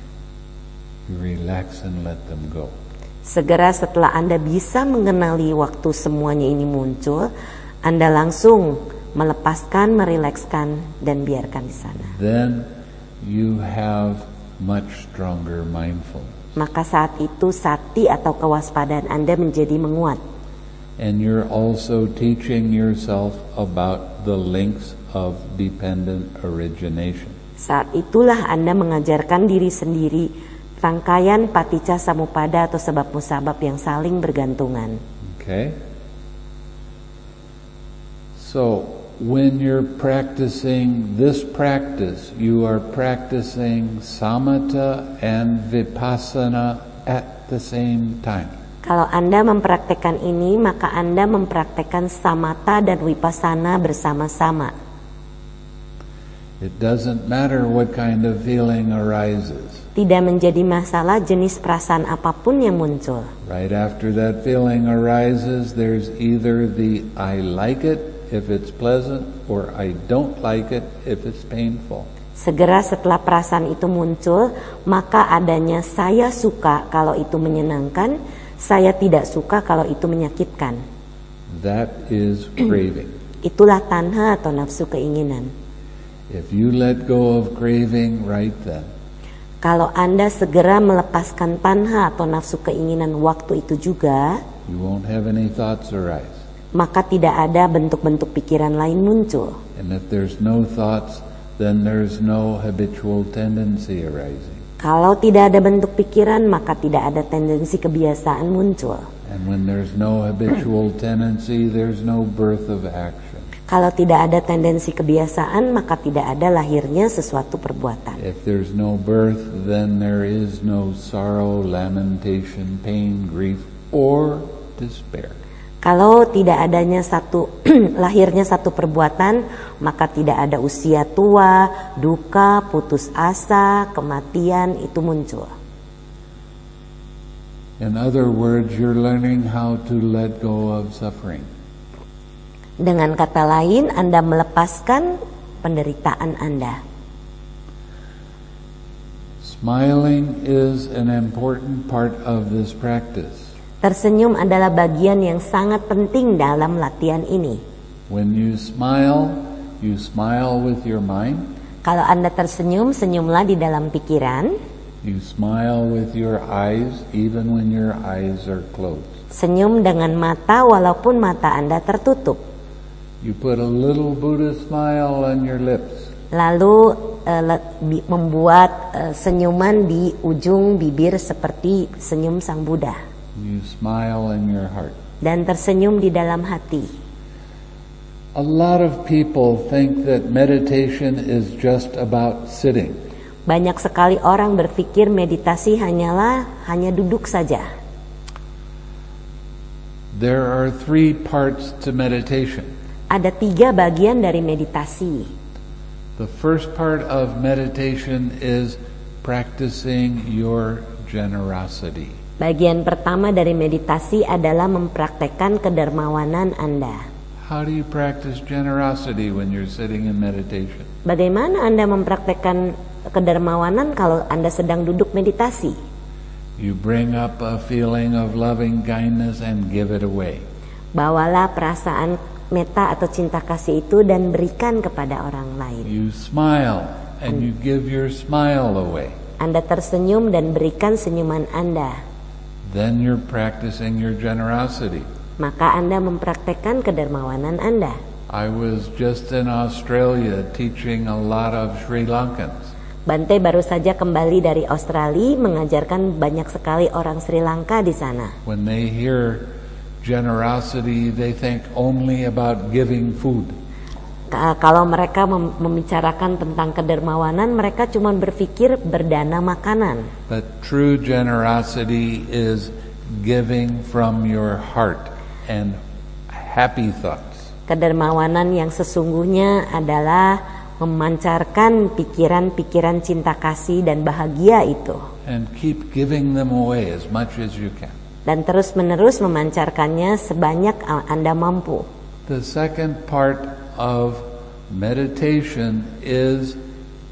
Speaker 2: you relax and let them go.
Speaker 1: Segera setelah Anda bisa mengenali waktu semuanya ini muncul, Anda langsung melepaskan, merilekskan, dan biarkan di sana.
Speaker 2: Then you have much stronger mindfulness.
Speaker 1: Maka saat itu sati atau kewaspadaan Anda menjadi menguat.
Speaker 2: And you're also teaching yourself about the links of dependent origination.
Speaker 1: Saat itulah Anda mengajarkan diri sendiri rangkaian paticca samuppada atau sebab musabab yang saling bergantungan.
Speaker 2: Okay. So, when you're practicing this practice, you are practicing samatha and vipassana at the same time.
Speaker 1: Kalau Anda mempraktekkan ini, maka Anda mempraktekkan samatha dan vipassana bersama-sama.
Speaker 2: It doesn't matter what kind of feeling arises.
Speaker 1: Tidak menjadi masalah jenis perasaan apapun yang muncul.
Speaker 2: Right after that feeling arises, there's either the I like it if it's pleasant, or I don't like it if it's painful.
Speaker 1: Segera setelah perasaan itu muncul, maka adanya saya suka kalau itu menyenangkan, saya tidak suka kalau itu menyakitkan.
Speaker 2: That is craving.
Speaker 1: Itulah tanha atau nafsu keinginan.
Speaker 2: If you let go of craving right then,
Speaker 1: kalau Anda segera melepaskan tanha atau nafsu keinginan waktu itu juga,
Speaker 2: you won't have any thoughts arise.
Speaker 1: Maka tidak ada bentuk-bentuk pikiran lain muncul.
Speaker 2: And if there's no thoughts, then there's no habitual tendency arising.
Speaker 1: Kalau tidak ada bentuk pikiran, maka tidak ada tendensi kebiasaan muncul.
Speaker 2: And when there's no habitual tendency, there's no birth of action.
Speaker 1: Kalau tidak ada tendensi kebiasaan, maka tidak ada lahirnya sesuatu perbuatan.
Speaker 2: If there's no birth, then there is no sorrow, lamentation, pain, grief, or despair.
Speaker 1: Kalau tidak adanya satu lahirnya satu perbuatan, maka tidak ada usia tua, duka, putus asa, kematian itu muncul.
Speaker 2: In other words, you're learning how to let go of suffering.
Speaker 1: Dengan kata lain, Anda melepaskan penderitaan Anda.
Speaker 2: Smiling is an important part of this practice.
Speaker 1: Tersenyum adalah bagian yang sangat penting dalam latihan ini.
Speaker 2: When you smile, you smile with your mind.
Speaker 1: Kalau Anda tersenyum, senyumlah di dalam pikiran.
Speaker 2: You smile with your eyes even when your eyes are closed.
Speaker 1: Senyum dengan mata walaupun mata Anda tertutup.
Speaker 2: You put a little Buddha smile on your lips.
Speaker 1: Lalu uh, le- bi- membuat uh, senyuman di ujung bibir seperti senyum Sang Buddha.
Speaker 2: You smile in your heart.
Speaker 1: Dan tersenyum di dalam hati.
Speaker 2: A lot of people think that meditation is just about sitting.
Speaker 1: Banyak sekali orang berpikir meditasi hanyalah hanya duduk saja.
Speaker 2: There are three parts to meditation.
Speaker 1: Ada tiga bagian dari meditasi.
Speaker 2: The first part of meditation is practicing your generosity.
Speaker 1: Bagian pertama dari meditasi adalah mempraktekkan kedermawanan Anda.
Speaker 2: How do you practice generosity when you're sitting in meditation?
Speaker 1: Bagaimana Anda mempraktekkan kedermawanan kalau Anda sedang duduk meditasi?
Speaker 2: You bring up a feeling of loving kindness and give it away.
Speaker 1: Bawalah perasaan metta atau cinta kasih itu dan berikan kepada orang lain.
Speaker 2: You smile and you give your smile away.
Speaker 1: Anda tersenyum dan berikan senyuman Anda.
Speaker 2: Then you're practicing your generosity.
Speaker 1: Maka Anda mempraktekkan kedermawanan Anda.
Speaker 2: I was just in Australia teaching a lot of Sri Lankans.
Speaker 1: Bante baru saja kembali dari Australia mengajarkan banyak sekali orang Sri Lanka di sana.
Speaker 2: When they hear generosity, they think only about giving food.
Speaker 1: Kalau mereka mem- membicarakan tentang kedermawanan, mereka cuma berpikir berdana makanan.
Speaker 2: But true generosity is giving from your heart and happy thoughts.
Speaker 1: Kedermawanan yang sesungguhnya adalah memancarkan pikiran-pikiran cinta kasih dan bahagia itu.
Speaker 2: And keep giving them away as much as you can.
Speaker 1: Dan terus-menerus memancarkannya sebanyak Anda mampu.
Speaker 2: The second part of meditation is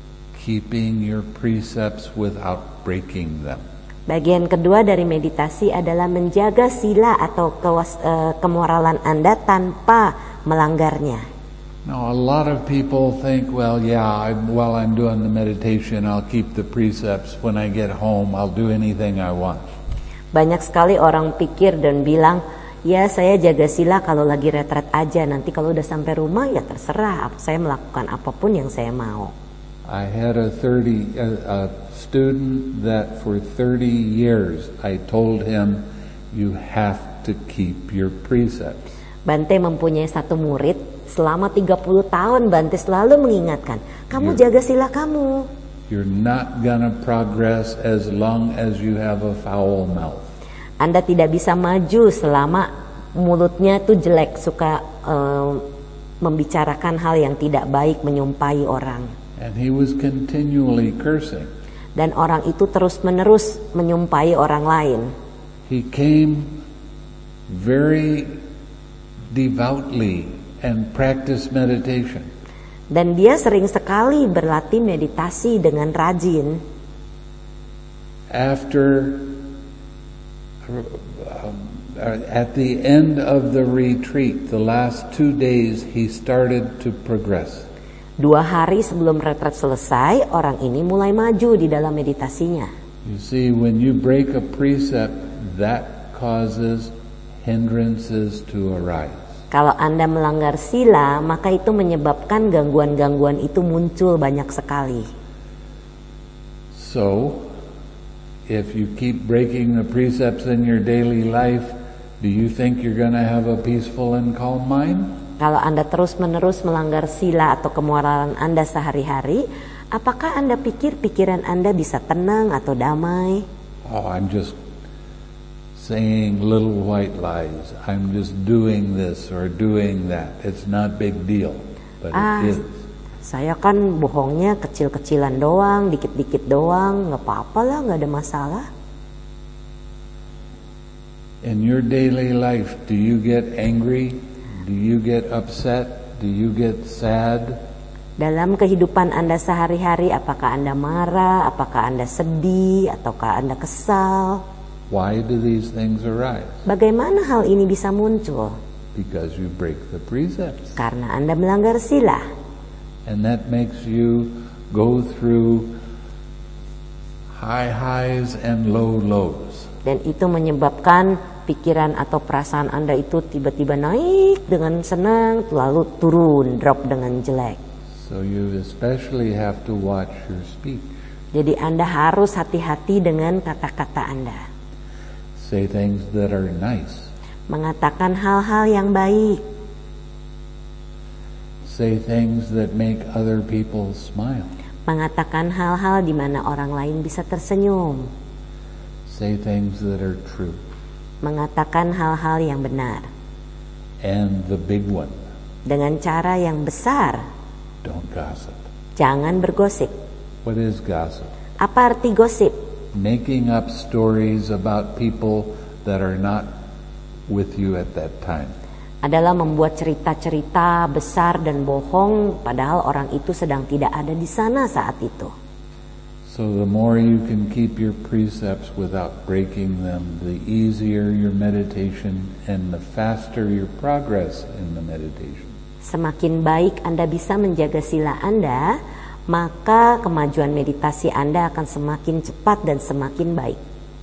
Speaker 2: keeping your precepts without breaking them.
Speaker 1: Bagian kedua dari meditasi adalah menjaga sila atau kewas, uh, kemoralan Anda tanpa melanggarnya.
Speaker 2: Now, a lot of people think, well, yeah, I, while I'm doing the meditation, I'll keep the precepts. When I get home, I'll do anything I want.
Speaker 1: Banyak sekali orang pikir dan bilang, ya saya jaga sila kalau lagi retret aja, nanti kalau udah sampai rumah ya terserah, saya melakukan apapun yang saya mau.
Speaker 2: I had a thirty a, a student that for thirty years I told him, you have to keep your precepts.
Speaker 1: Bante mempunyai satu murid, selama tiga puluh tahun Bante selalu mengingatkan, kamu yeah. jaga sila kamu.
Speaker 2: You're not gonna progress as long as you have a foul mouth.
Speaker 1: Anda tidak bisa maju selama mulutnya itu jelek, suka uh, membicarakan hal yang tidak baik, menyumpahi orang.
Speaker 2: And he was continually cursing.
Speaker 1: Dan orang itu terus-menerus menyumpahi orang lain.
Speaker 2: He came very devoutly and practiced meditation.
Speaker 1: Dan dia sering sekali berlatih meditasi dengan rajin.
Speaker 2: After, uh, at the end of the retreat, the last two days, he started to progress.
Speaker 1: Dua hari sebelum retret selesai, orang ini mulai maju di dalam meditasinya.
Speaker 2: You see, when you break a precept, that causes hindrances to arise.
Speaker 1: Kalau Anda melanggar sila, maka itu menyebabkan gangguan-gangguan itu muncul banyak sekali.
Speaker 2: So, if you keep breaking the precepts in your daily life, do you think you're going to have a peaceful and calm mind?
Speaker 1: Kalau Anda terus-menerus melanggar sila atau kemoralan Anda sehari-hari, apakah Anda pikir pikiran Anda bisa tenang atau damai?
Speaker 2: Oh, I'm just saying little white lies. I'm just doing this or doing that. It's not big deal, but
Speaker 1: ah,
Speaker 2: it is.
Speaker 1: Saya kan bohongnya kecil-kecilan doang, dikit-dikit doang, nggak apa-apa lah, nggak ada masalah.
Speaker 2: In your daily life, do you get angry? Do you get upset? Do you get sad?
Speaker 1: Dalam kehidupan Anda sehari-hari, apakah Anda marah, apakah Anda sedih, ataukah Anda kesal?
Speaker 2: Why do these things arise?
Speaker 1: Bagaimana hal ini bisa muncul?
Speaker 2: Because you break the precepts.
Speaker 1: Karena Anda melanggar sila.
Speaker 2: And that makes you go through high highs and low lows.
Speaker 1: Dan itu menyebabkan pikiran atau perasaan Anda itu tiba-tiba naik dengan senang, lalu turun, drop dengan jelek.
Speaker 2: So you especially have to watch your speech.
Speaker 1: Jadi Anda harus hati-hati dengan kata-kata Anda.
Speaker 2: Say things that are nice.
Speaker 1: Mengatakan hal-hal yang baik.
Speaker 2: Say things that make other people smile.
Speaker 1: Mengatakan hal-hal di mana orang lain bisa tersenyum.
Speaker 2: Say things that are true.
Speaker 1: Mengatakan hal-hal yang benar.
Speaker 2: And the big one.
Speaker 1: Dengan cara yang besar.
Speaker 2: Don't gossip.
Speaker 1: Jangan bergosip.
Speaker 2: What is gossip?
Speaker 1: Apa arti gosip?
Speaker 2: Making up stories about people that are not with you at that time.
Speaker 1: Adalah membuat cerita-cerita besar dan bohong padahal orang itu sedang tidak ada di sana saat itu.
Speaker 2: So the more you can keep your precepts without breaking them, the easier your meditation and the faster your progress in the meditation.
Speaker 1: Semakin baik Anda bisa menjaga sila Anda, maka kemajuan meditasi Anda akan semakin cepat dan semakin baik.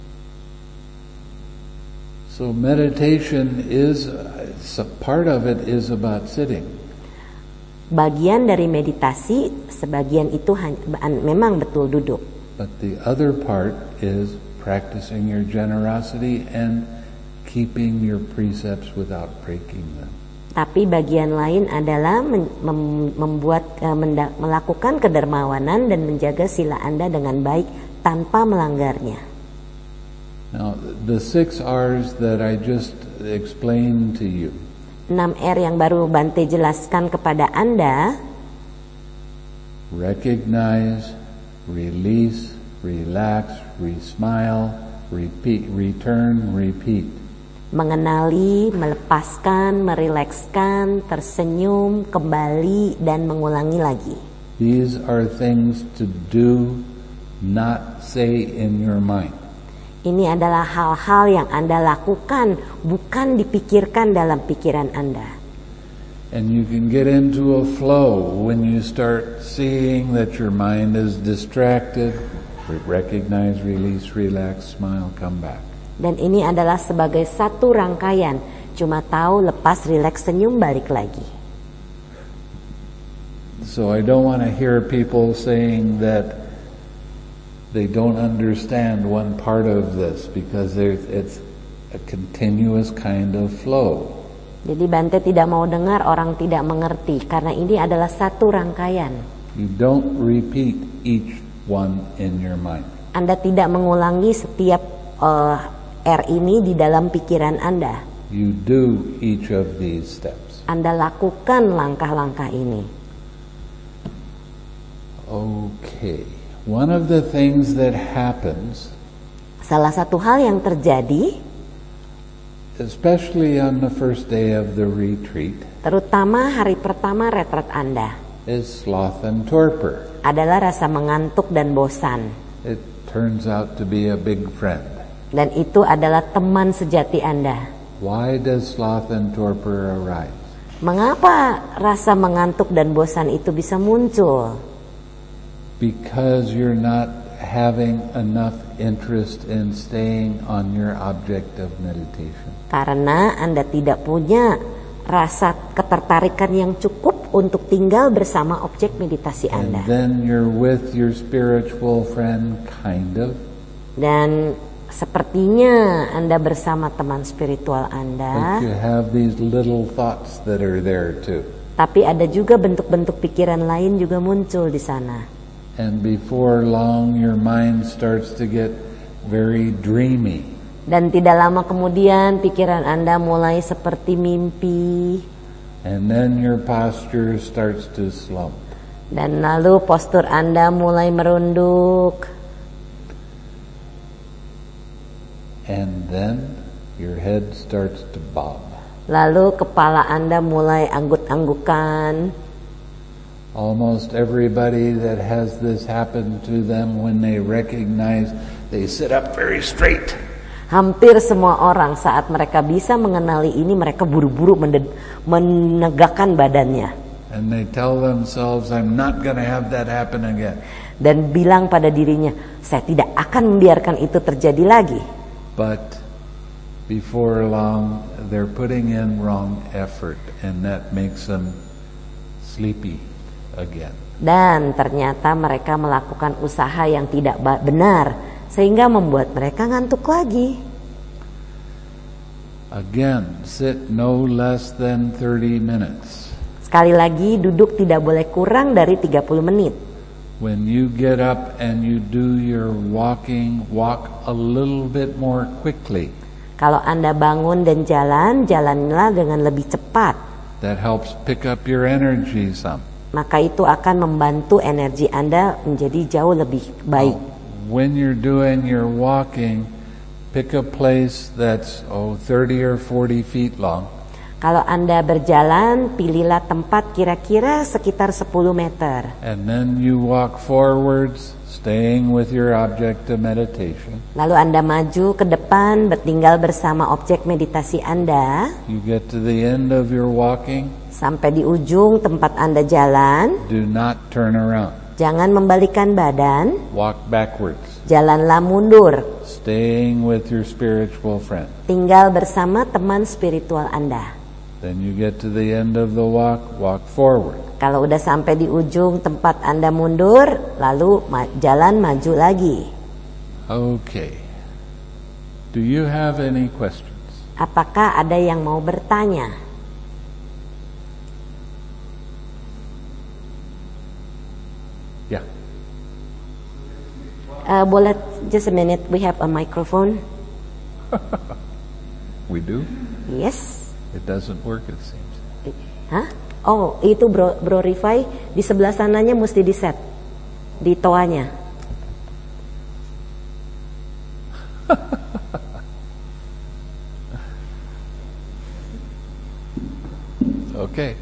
Speaker 2: So meditation is, part of it is about sitting.
Speaker 1: Bagian dari meditasi, sebagian itu hanya, memang betul duduk.
Speaker 2: But the other part is practicing your generosity and keeping your precepts without breaking them.
Speaker 1: Tapi bagian lain adalah mem, membuat menda, melakukan kedermawanan dan menjaga sila Anda dengan baik tanpa melanggarnya.
Speaker 2: Now, the six R's that I just explained to you.
Speaker 1: enam R yang baru Bante jelaskan kepada Anda.
Speaker 2: Recognize, release, relax, re-smile, repeat, return, repeat.
Speaker 1: Mengenali, melepaskan, merilekskan, tersenyum, kembali, dan mengulangi lagi.
Speaker 2: These are things to do, not say in your mind.
Speaker 1: Ini adalah hal-hal yang Anda lakukan, bukan dipikirkan dalam pikiran Anda.
Speaker 2: And you can get into a flow when you start seeing that your mind is distracted. Recognize, release, relax, smile, come back.
Speaker 1: Dan ini adalah sebagai satu rangkaian. Cuma tahu, lepas, rileks, senyum, balik lagi.
Speaker 2: So I don't want to hear people saying that they don't understand one part of this because it's a continuous kind of flow.
Speaker 1: Jadi Bante tidak mau dengar orang tidak mengerti karena ini adalah satu rangkaian.
Speaker 2: You don't repeat each one in your mind.
Speaker 1: Anda tidak mengulangi setiap uh, R ini di dalam pikiran Anda.
Speaker 2: You do each of these steps.
Speaker 1: Anda lakukan langkah-langkah ini.
Speaker 2: Okay. One of the things that happens,
Speaker 1: salah satu hal yang terjadi,
Speaker 2: especially on the first day of the retreat,
Speaker 1: terutama hari pertama retret Anda,
Speaker 2: is sloth and torpor.
Speaker 1: Adalah rasa mengantuk dan bosan.
Speaker 2: It turns out to be a big friend.
Speaker 1: Dan itu adalah teman sejati Anda.
Speaker 2: Why does sloth and torpor arise?
Speaker 1: Mengapa rasa mengantuk dan bosan itu bisa muncul?
Speaker 2: Because you're not having enough interest in staying on your object of meditation.
Speaker 1: Karena Anda tidak punya rasa ketertarikan yang cukup untuk tinggal bersama objek meditasi Anda.
Speaker 2: And then you're with your spiritual friend, kind of.
Speaker 1: Dan sepertinya Anda bersama teman spiritual Anda.
Speaker 2: But you have these little thoughts that are there too.
Speaker 1: Tapi ada juga bentuk-bentuk pikiran lain juga muncul di sana.
Speaker 2: And before long your mind starts to get very dreamy.
Speaker 1: Dan tidak lama kemudian pikiran Anda mulai seperti mimpi.
Speaker 2: And then your posture starts to slump.
Speaker 1: Dan lalu postur Anda mulai merunduk.
Speaker 2: And then your head starts to bob.
Speaker 1: Lalu kepala Anda mulai anggut-anggukan.
Speaker 2: Almost everybody that has this happen to them when they recognize, they sit up very straight.
Speaker 1: Hampir semua orang saat mereka bisa mengenali ini, mereka buru-buru menegakkan badannya.
Speaker 2: And they tell themselves, I'm not going to have that happen again.
Speaker 1: Dan bilang pada dirinya, saya tidak akan membiarkan itu terjadi lagi.
Speaker 2: But before long, they're putting in wrong effort, and that makes them sleepy again.
Speaker 1: Dan ternyata mereka melakukan usaha yang tidak benar, sehingga membuat mereka ngantuk lagi.
Speaker 2: Again, sit no less than thirty minutes.
Speaker 1: Sekali lagi, duduk tidak boleh kurang dari tiga puluh menit.
Speaker 2: When you get up and you do your walking, walk a little bit more quickly.
Speaker 1: Kalau Anda bangun dan jalan, jalanlah dengan lebih cepat.
Speaker 2: That helps pick up your energy some.
Speaker 1: Maka itu akan membantu energi Anda menjadi jauh lebih baik.
Speaker 2: When you're doing your walking, pick a place that's oh thirty or forty feet long.
Speaker 1: Kalau Anda berjalan, pilihlah tempat kira-kira sekitar sepuluh meter.
Speaker 2: And then you walk forwards, staying with your object of meditation.
Speaker 1: Lalu Anda maju ke depan, bertinggal bersama objek meditasi Anda.
Speaker 2: You get to the end of your walking.
Speaker 1: Sampai di ujung tempat Anda jalan.
Speaker 2: Do not turn around.
Speaker 1: Jangan membalikan badan.
Speaker 2: Walk backwards.
Speaker 1: Jalanlah mundur.
Speaker 2: Staying with your spiritual friend.
Speaker 1: Tinggal bersama teman spiritual Anda.
Speaker 2: Then you get to the end of the walk, walk forward.
Speaker 1: Kalau udah sampai di ujung tempat Anda mundur, lalu ma- jalan maju lagi.
Speaker 2: Okay. Do you have any questions?
Speaker 1: Apakah ada yang mau bertanya?
Speaker 2: Yeah.
Speaker 1: Uh, boleh, just a minute, we have a microphone.
Speaker 2: We do?
Speaker 1: Yes.
Speaker 2: It doesn't work, it seems.
Speaker 1: Hah? Oh, itu bro, bro Rifai, di sebelah sananya mesti di set, di toanya.
Speaker 2: Okay.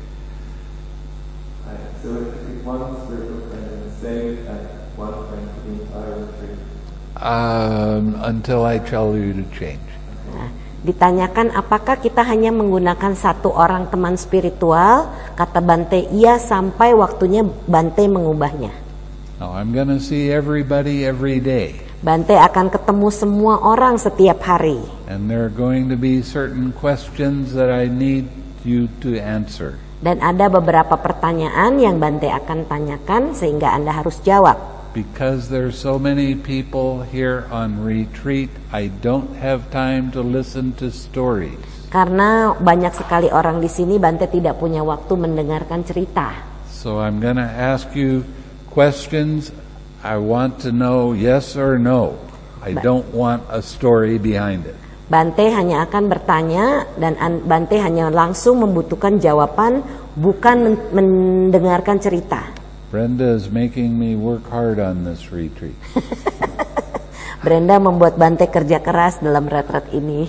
Speaker 3: So if one spiritual friend is the same as one friend for the entire retreat?
Speaker 2: Um, until I tell you to change.
Speaker 1: Nah, ditanyakan apakah kita hanya menggunakan satu orang teman spiritual, kata Bante iya sampai waktunya Bante mengubahnya.
Speaker 2: Now I'm going to see everybody every day.
Speaker 1: Bante akan ketemu semua orang setiap hari.
Speaker 2: And there are going to be certain questions that I need you to answer.
Speaker 1: Dan ada beberapa pertanyaan yang Bante akan tanyakan sehingga Anda harus jawab.
Speaker 2: Because there's so many people here on retreat, I don't have time to listen to stories.
Speaker 1: Karena banyak sekali orang di sini, Bante tidak punya waktu mendengarkan cerita.
Speaker 2: So I'm going to ask you questions. I want to know yes or no. I don't want a story behind it.
Speaker 1: Bante hanya akan bertanya dan Bante hanya langsung membutuhkan jawaban, bukan mendengarkan cerita.
Speaker 2: Brenda is making me work hard on this retreat.
Speaker 1: Brenda membuat Bante kerja keras dalam retret ini.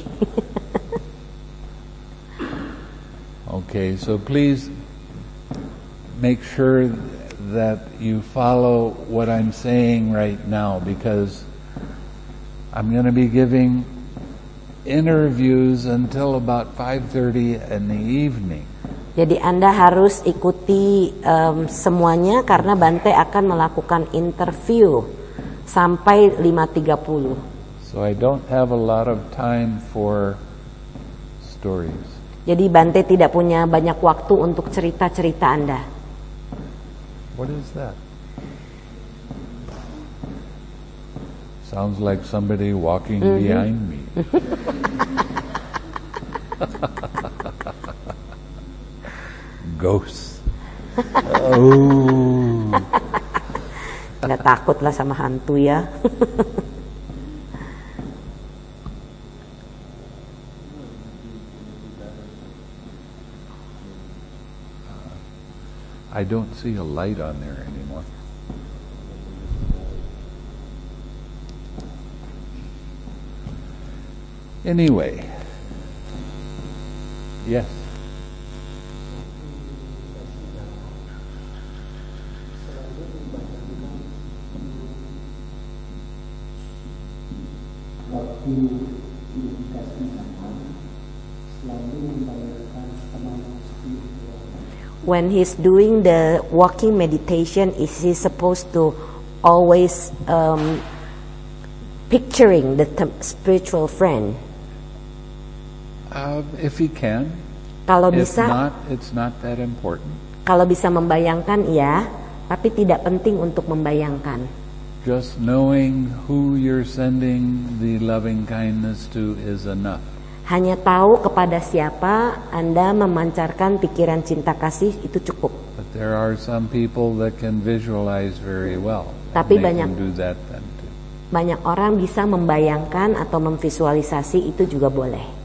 Speaker 2: Okay, so please make sure that you follow what I'm saying right now, because I'm going to be giving interviews until about five thirty in the evening.
Speaker 1: Jadi Anda harus ikuti um, semuanya karena Bante akan melakukan interview sampai lima tiga puluh.
Speaker 2: So I don't have a lot of time for stories.
Speaker 1: Jadi Bante tidak punya banyak waktu untuk cerita-cerita Anda.
Speaker 2: What is that? Sounds like somebody walking mm-hmm. behind me. Ghosts. Oh.
Speaker 1: Nggak takut lah sama hantu ya.
Speaker 2: I don't see a light on there anymore. Anyway, yes.
Speaker 4: Waktu dikasih Tuhan, selalu membayangkan teman spiritual.
Speaker 1: When he's doing the walking meditation, is he supposed to always um, picturing the t- spiritual friend?
Speaker 2: Uh, if he can.
Speaker 1: Kalau
Speaker 2: If
Speaker 1: bisa,
Speaker 2: not, it's not that important.
Speaker 1: kalau bisa membayangkan ya, tapi tidak penting untuk membayangkan.
Speaker 2: Just knowing who you're sending the loving kindness to is enough.
Speaker 1: Hanya tahu kepada siapa Anda memancarkan pikiran cinta kasih itu cukup.
Speaker 2: But there are some people that can visualize very well.
Speaker 1: Tapi
Speaker 2: They
Speaker 1: banyak
Speaker 2: can do that then too.
Speaker 1: banyak orang bisa membayangkan atau memvisualisasi, itu juga boleh.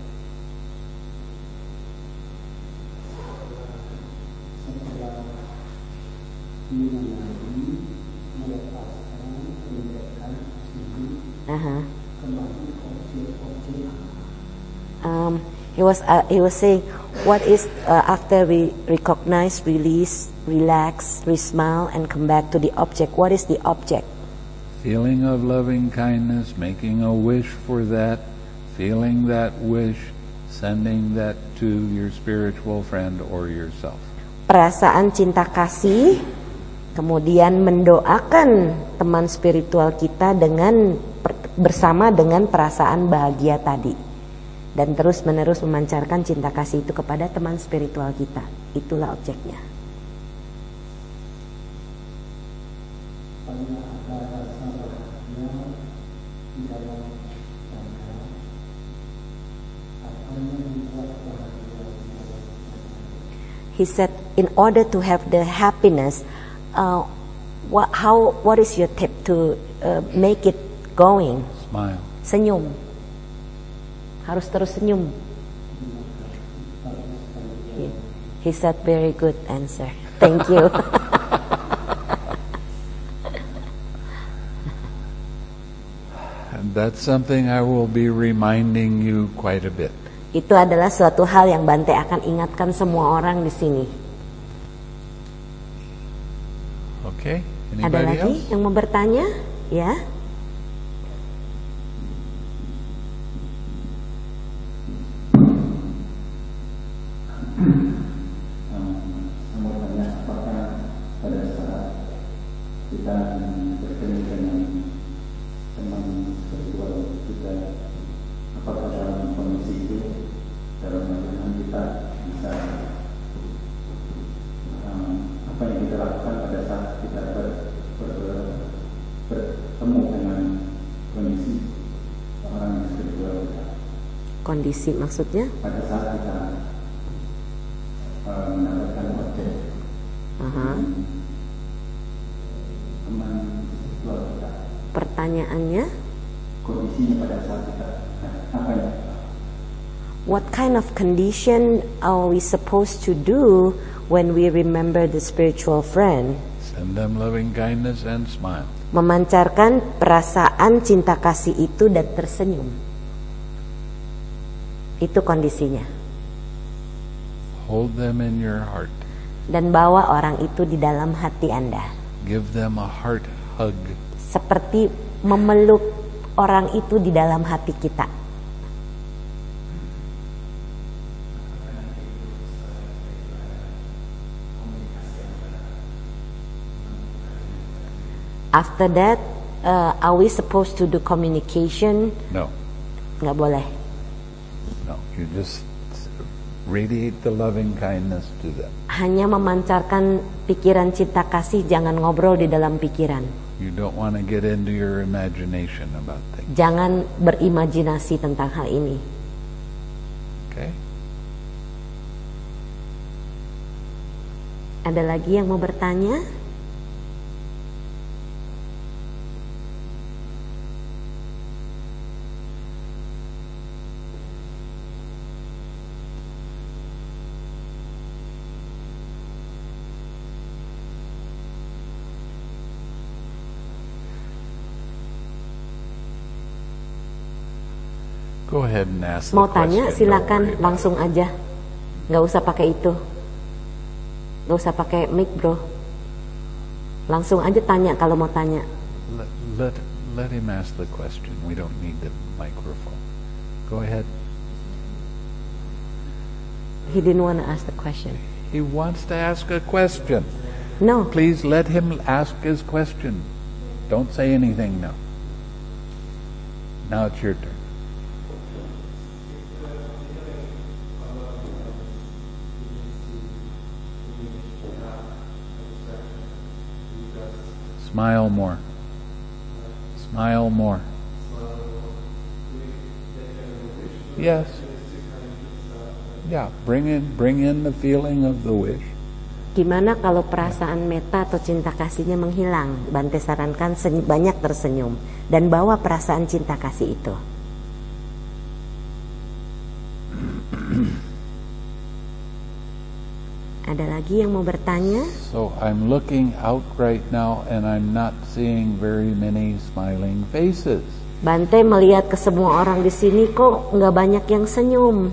Speaker 1: Uh-huh. Um, he was uh, he was saying, what is uh, after we recognize, release, relax, re-smile, and come back to the object? What is the object?
Speaker 2: Feeling of loving kindness, making a wish for that, feeling that wish, sending that to your spiritual friend or yourself.
Speaker 1: Perasaan cinta kasih, kemudian mendoakan teman spiritual kita dengan bersama dengan perasaan bahagia tadi, dan terus menerus memancarkan cinta kasih itu kepada teman spiritual kita. Itulah objeknya. He said, in order to have the happiness, uh, what, how, what is your tip to uh, make it going?
Speaker 2: Smile.
Speaker 1: Senyum. Harus terus senyum. He, he said, very good answer. Thank you.
Speaker 2: And that's something I will be reminding you quite a bit.
Speaker 1: Itu adalah suatu hal yang Bante akan ingatkan semua orang di sini.
Speaker 2: Okay?
Speaker 1: Ada
Speaker 2: Anybody
Speaker 1: lagi
Speaker 2: else?
Speaker 1: yang mau bertanya? Ya.
Speaker 4: Saya mau tanya, apakah pada saat kita bertemu dengan teman spiritual kita, apakah dalam kondisi itu, dalam bagaimana kita bisa um, apa yang kita lakukan pada saat kita ber, ber, ber, bertemu dengan kondisi orang spiritual kita?
Speaker 1: Kondisi maksudnya?
Speaker 4: Pada saat kita uh, mendapatkan objek
Speaker 1: Aha.
Speaker 4: teman spiritual kita,
Speaker 1: Pertanyaannya,
Speaker 4: kondisinya pada saat kita apa ya?
Speaker 1: what kind of condition are we supposed to do when we remember the spiritual friend?
Speaker 2: Send them loving kindness and smile.
Speaker 1: Memancarkan perasaan cinta kasih itu dan tersenyum. Itu kondisinya.
Speaker 2: Hold them in your heart.
Speaker 1: Dan bawa orang itu di dalam hati Anda.
Speaker 2: Give them a heart hug.
Speaker 1: Seperti memeluk orang itu di dalam hati kita. After that, uh, are we supposed to do communication?
Speaker 2: No.
Speaker 1: Nggak boleh.
Speaker 2: No. You just radiate the loving kindness to them.
Speaker 1: Hanya memancarkan pikiran cinta kasih, jangan ngobrol di dalam pikiran.
Speaker 2: You don't want to get into your imagination about things.
Speaker 1: Jangan berimajinasi tentang hal ini.
Speaker 2: Okay?
Speaker 1: Ada lagi yang mau bertanya?
Speaker 2: Go ahead and ask the
Speaker 1: Mau tanya
Speaker 2: question.
Speaker 1: silakan
Speaker 2: Don't worry
Speaker 1: langsung aja. Nggak usah pakai itu. Nggak usah pakai mic, bro. Langsung aja tanya kalau mau tanya.
Speaker 2: Let, let, let him ask the question. We don't need the microphone. Go ahead.
Speaker 1: He didn't want to ask the question.
Speaker 2: He wants to ask a question.
Speaker 1: No.
Speaker 2: Please let him ask his question. Don't say anything now. Now it's your turn. Smile more. Smile more. Yes. Yeah, bring in bring in the feeling of the wish.
Speaker 1: Gimana kalau perasaan meta atau cinta kasihnya menghilang? Bante sarankan senyum, banyak tersenyum dan bawa perasaan cinta kasih itu. Ada lagi yang mau bertanya?
Speaker 2: So I'm looking out right now and I'm not seeing very many smiling faces.
Speaker 1: Bante melihat ke semua orang di sini kok nggak banyak yang senyum.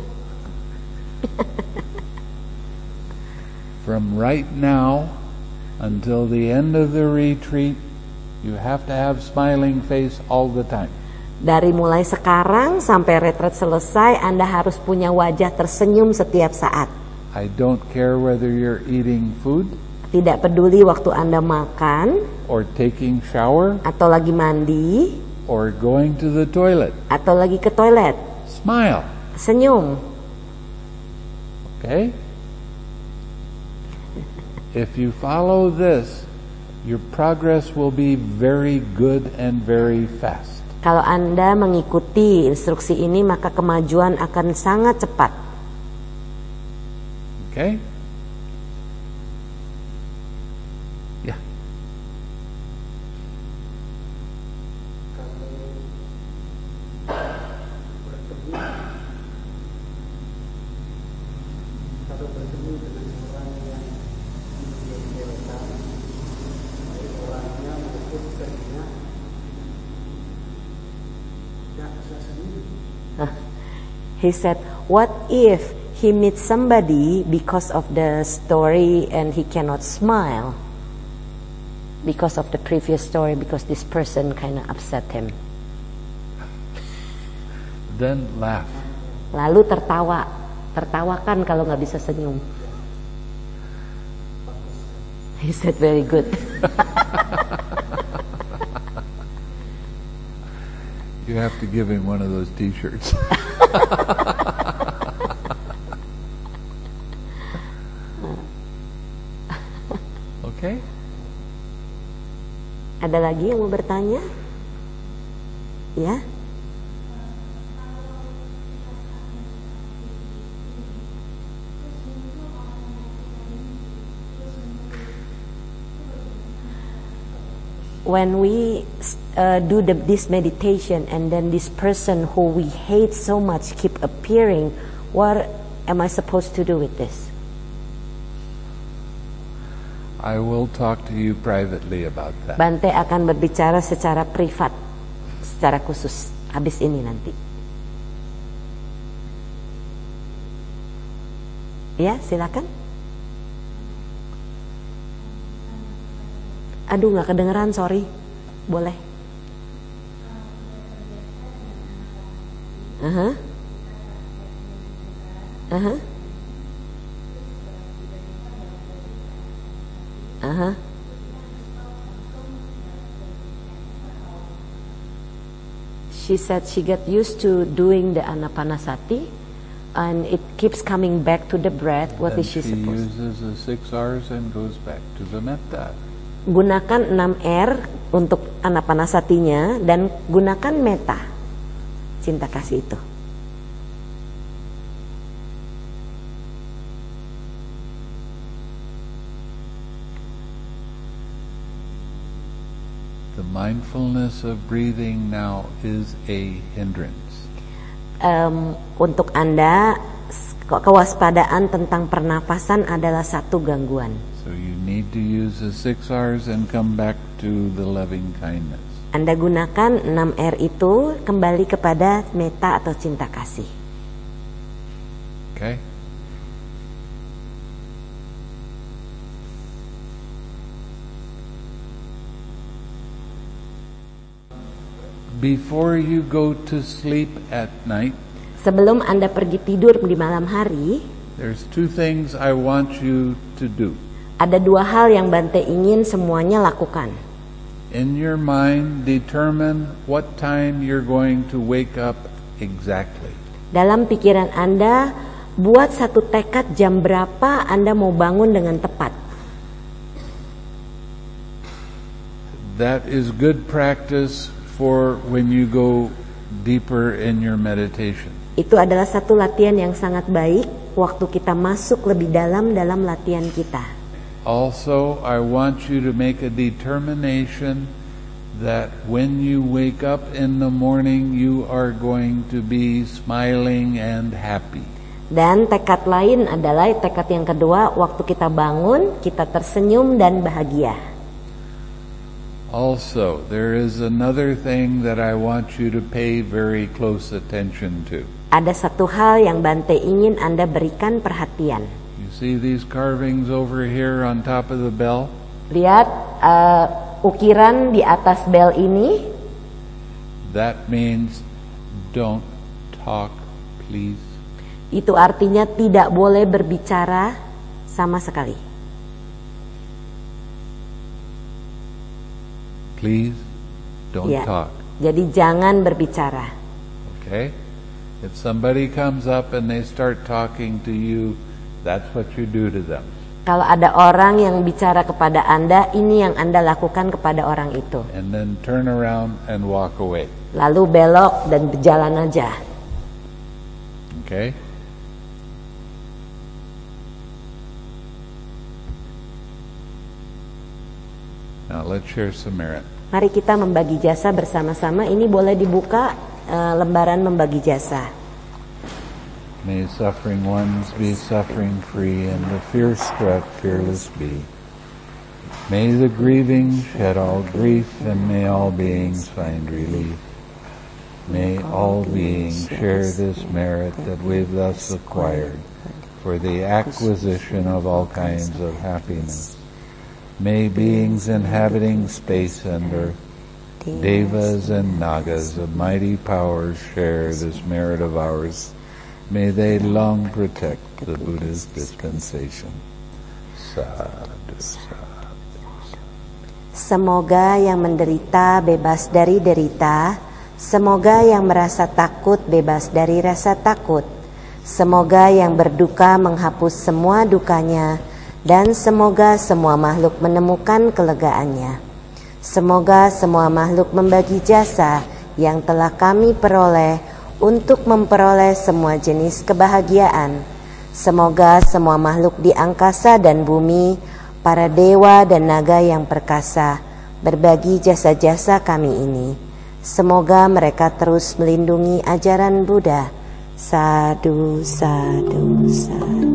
Speaker 2: From right now until the end of the retreat, you have to have smiling face all the time.
Speaker 1: Dari mulai sekarang sampai retret selesai, Anda harus punya wajah tersenyum setiap saat.
Speaker 2: I don't care whether you're eating food,
Speaker 1: Tidak peduli waktu Anda makan,
Speaker 2: or taking shower,
Speaker 1: atau lagi mandi,
Speaker 2: or going to the toilet.
Speaker 1: atau lagi ke toilet.
Speaker 2: Smile,
Speaker 1: Senyum.
Speaker 2: okay? If you follow this, your progress will be very good and very fast.
Speaker 1: Kalau Anda mengikuti instruksi ini, maka kemajuan akan sangat cepat.
Speaker 2: Okay? Yeah.
Speaker 5: Kalau bertemu dengan orang yang dibiarkan, orangnya maupun dirinya tidak bisa sendiri.
Speaker 1: He said, what if he meets somebody because of the story and he cannot smile? Because of the previous story, because this person kind of upset him.
Speaker 2: Then laugh.
Speaker 1: Lalu tertawa. Tertawakan kalau nggak bisa senyum. He said, very good.
Speaker 2: You have to give him one of those t-shirts. Okay?
Speaker 1: Ada lagi yang mau bertanya? Ya? When we uh, do the, this meditation and then this person who we hate so much keep appearing, what am I supposed to do with this?
Speaker 2: I will talk to you privately about that.
Speaker 1: Bante akan berbicara secara privat, secara khusus habis ini nanti. Ya, silakan. Aduh, nggak kedengeran, sorry. Boleh. Aha. Aha. Aha. She said she got used to doing the anapanasati, and it keeps coming back to the breath. What
Speaker 2: Then
Speaker 1: is she
Speaker 2: she
Speaker 1: supposed?
Speaker 2: uses the six R's and goes back to the metta.
Speaker 1: gunakan enam R untuk anapanasatinya dan gunakan metta, cinta kasih itu.
Speaker 2: The mindfulness of breathing now is a hindrance.
Speaker 1: Um, untuk Anda, kewaspadaan tentang pernafasan adalah satu gangguan.
Speaker 2: So you need to use the six R's and come back to the loving kindness.
Speaker 1: Anda gunakan enam R itu kembali kepada metta atau cinta kasih.
Speaker 2: Okay? Before you go to sleep at night,
Speaker 1: sebelum Anda pergi tidur di malam hari,
Speaker 2: there's two things I want you to do.
Speaker 1: Ada dua hal yang Bante ingin semuanya lakukan.
Speaker 2: In your mind, determine what time you're going to wake up exactly.
Speaker 1: Dalam pikiran Anda, buat satu tekad jam berapa Anda mau bangun dengan tepat.
Speaker 2: That is good practice for when you go deeper in your meditation.
Speaker 1: Itu adalah satu latihan yang sangat baik waktu kita masuk lebih dalam dalam latihan kita.
Speaker 2: Also, I want you to make a determination that when you wake up in the morning, you are going to be smiling and happy.
Speaker 1: Dan tekad lain adalah tekad yang kedua, waktu kita bangun, kita tersenyum dan bahagia.
Speaker 2: Also, there is another thing that I want you to pay very close attention to.
Speaker 1: Ada satu hal yang Bante ingin Anda berikan perhatian.
Speaker 2: You see these carvings over here on top of the bell?
Speaker 1: Lihat uh, ukiran di atas bel ini.
Speaker 2: That means don't talk, please.
Speaker 1: Itu artinya tidak boleh berbicara sama sekali.
Speaker 2: Please don't
Speaker 1: Ya,
Speaker 2: talk.
Speaker 1: jadi jangan berbicara.
Speaker 2: Okay? If somebody comes up and they start talking to you, that's what you do to them.
Speaker 1: Kalau ada orang yang bicara kepada Anda, ini yang Anda lakukan kepada orang itu.
Speaker 2: And then turn around and walk away.
Speaker 1: Lalu belok dan berjalan aja.
Speaker 2: Okay? Now let's share some merit.
Speaker 1: Mari kita membagi jasa bersama-sama. Ini boleh dibuka uh, lembaran membagi jasa.
Speaker 2: May suffering ones be suffering free, and the fear-struck fearless be. May the grieving shed all grief, and may all beings find relief. May all beings share this merit that we've thus acquired for the acquisition of all kinds of happiness. May beings inhabiting space and earth, devas and nagas of mighty powers share this merit of ours. May they long protect the Buddha's dispensation. Sadhu, sadhu.
Speaker 1: Semoga yang menderita bebas dari derita, semoga yang merasa takut bebas dari rasa takut, semoga yang berduka menghapus semua dukanya, dan semoga semua makhluk menemukan kelegaannya. Semoga semua makhluk membagi jasa yang telah kami peroleh untuk memperoleh semua jenis kebahagiaan. Semoga semua makhluk di angkasa dan bumi, para dewa dan naga yang perkasa, berbagi jasa-jasa kami ini. Semoga mereka terus melindungi ajaran Buddha. Sadhu, sadhu, sadhu.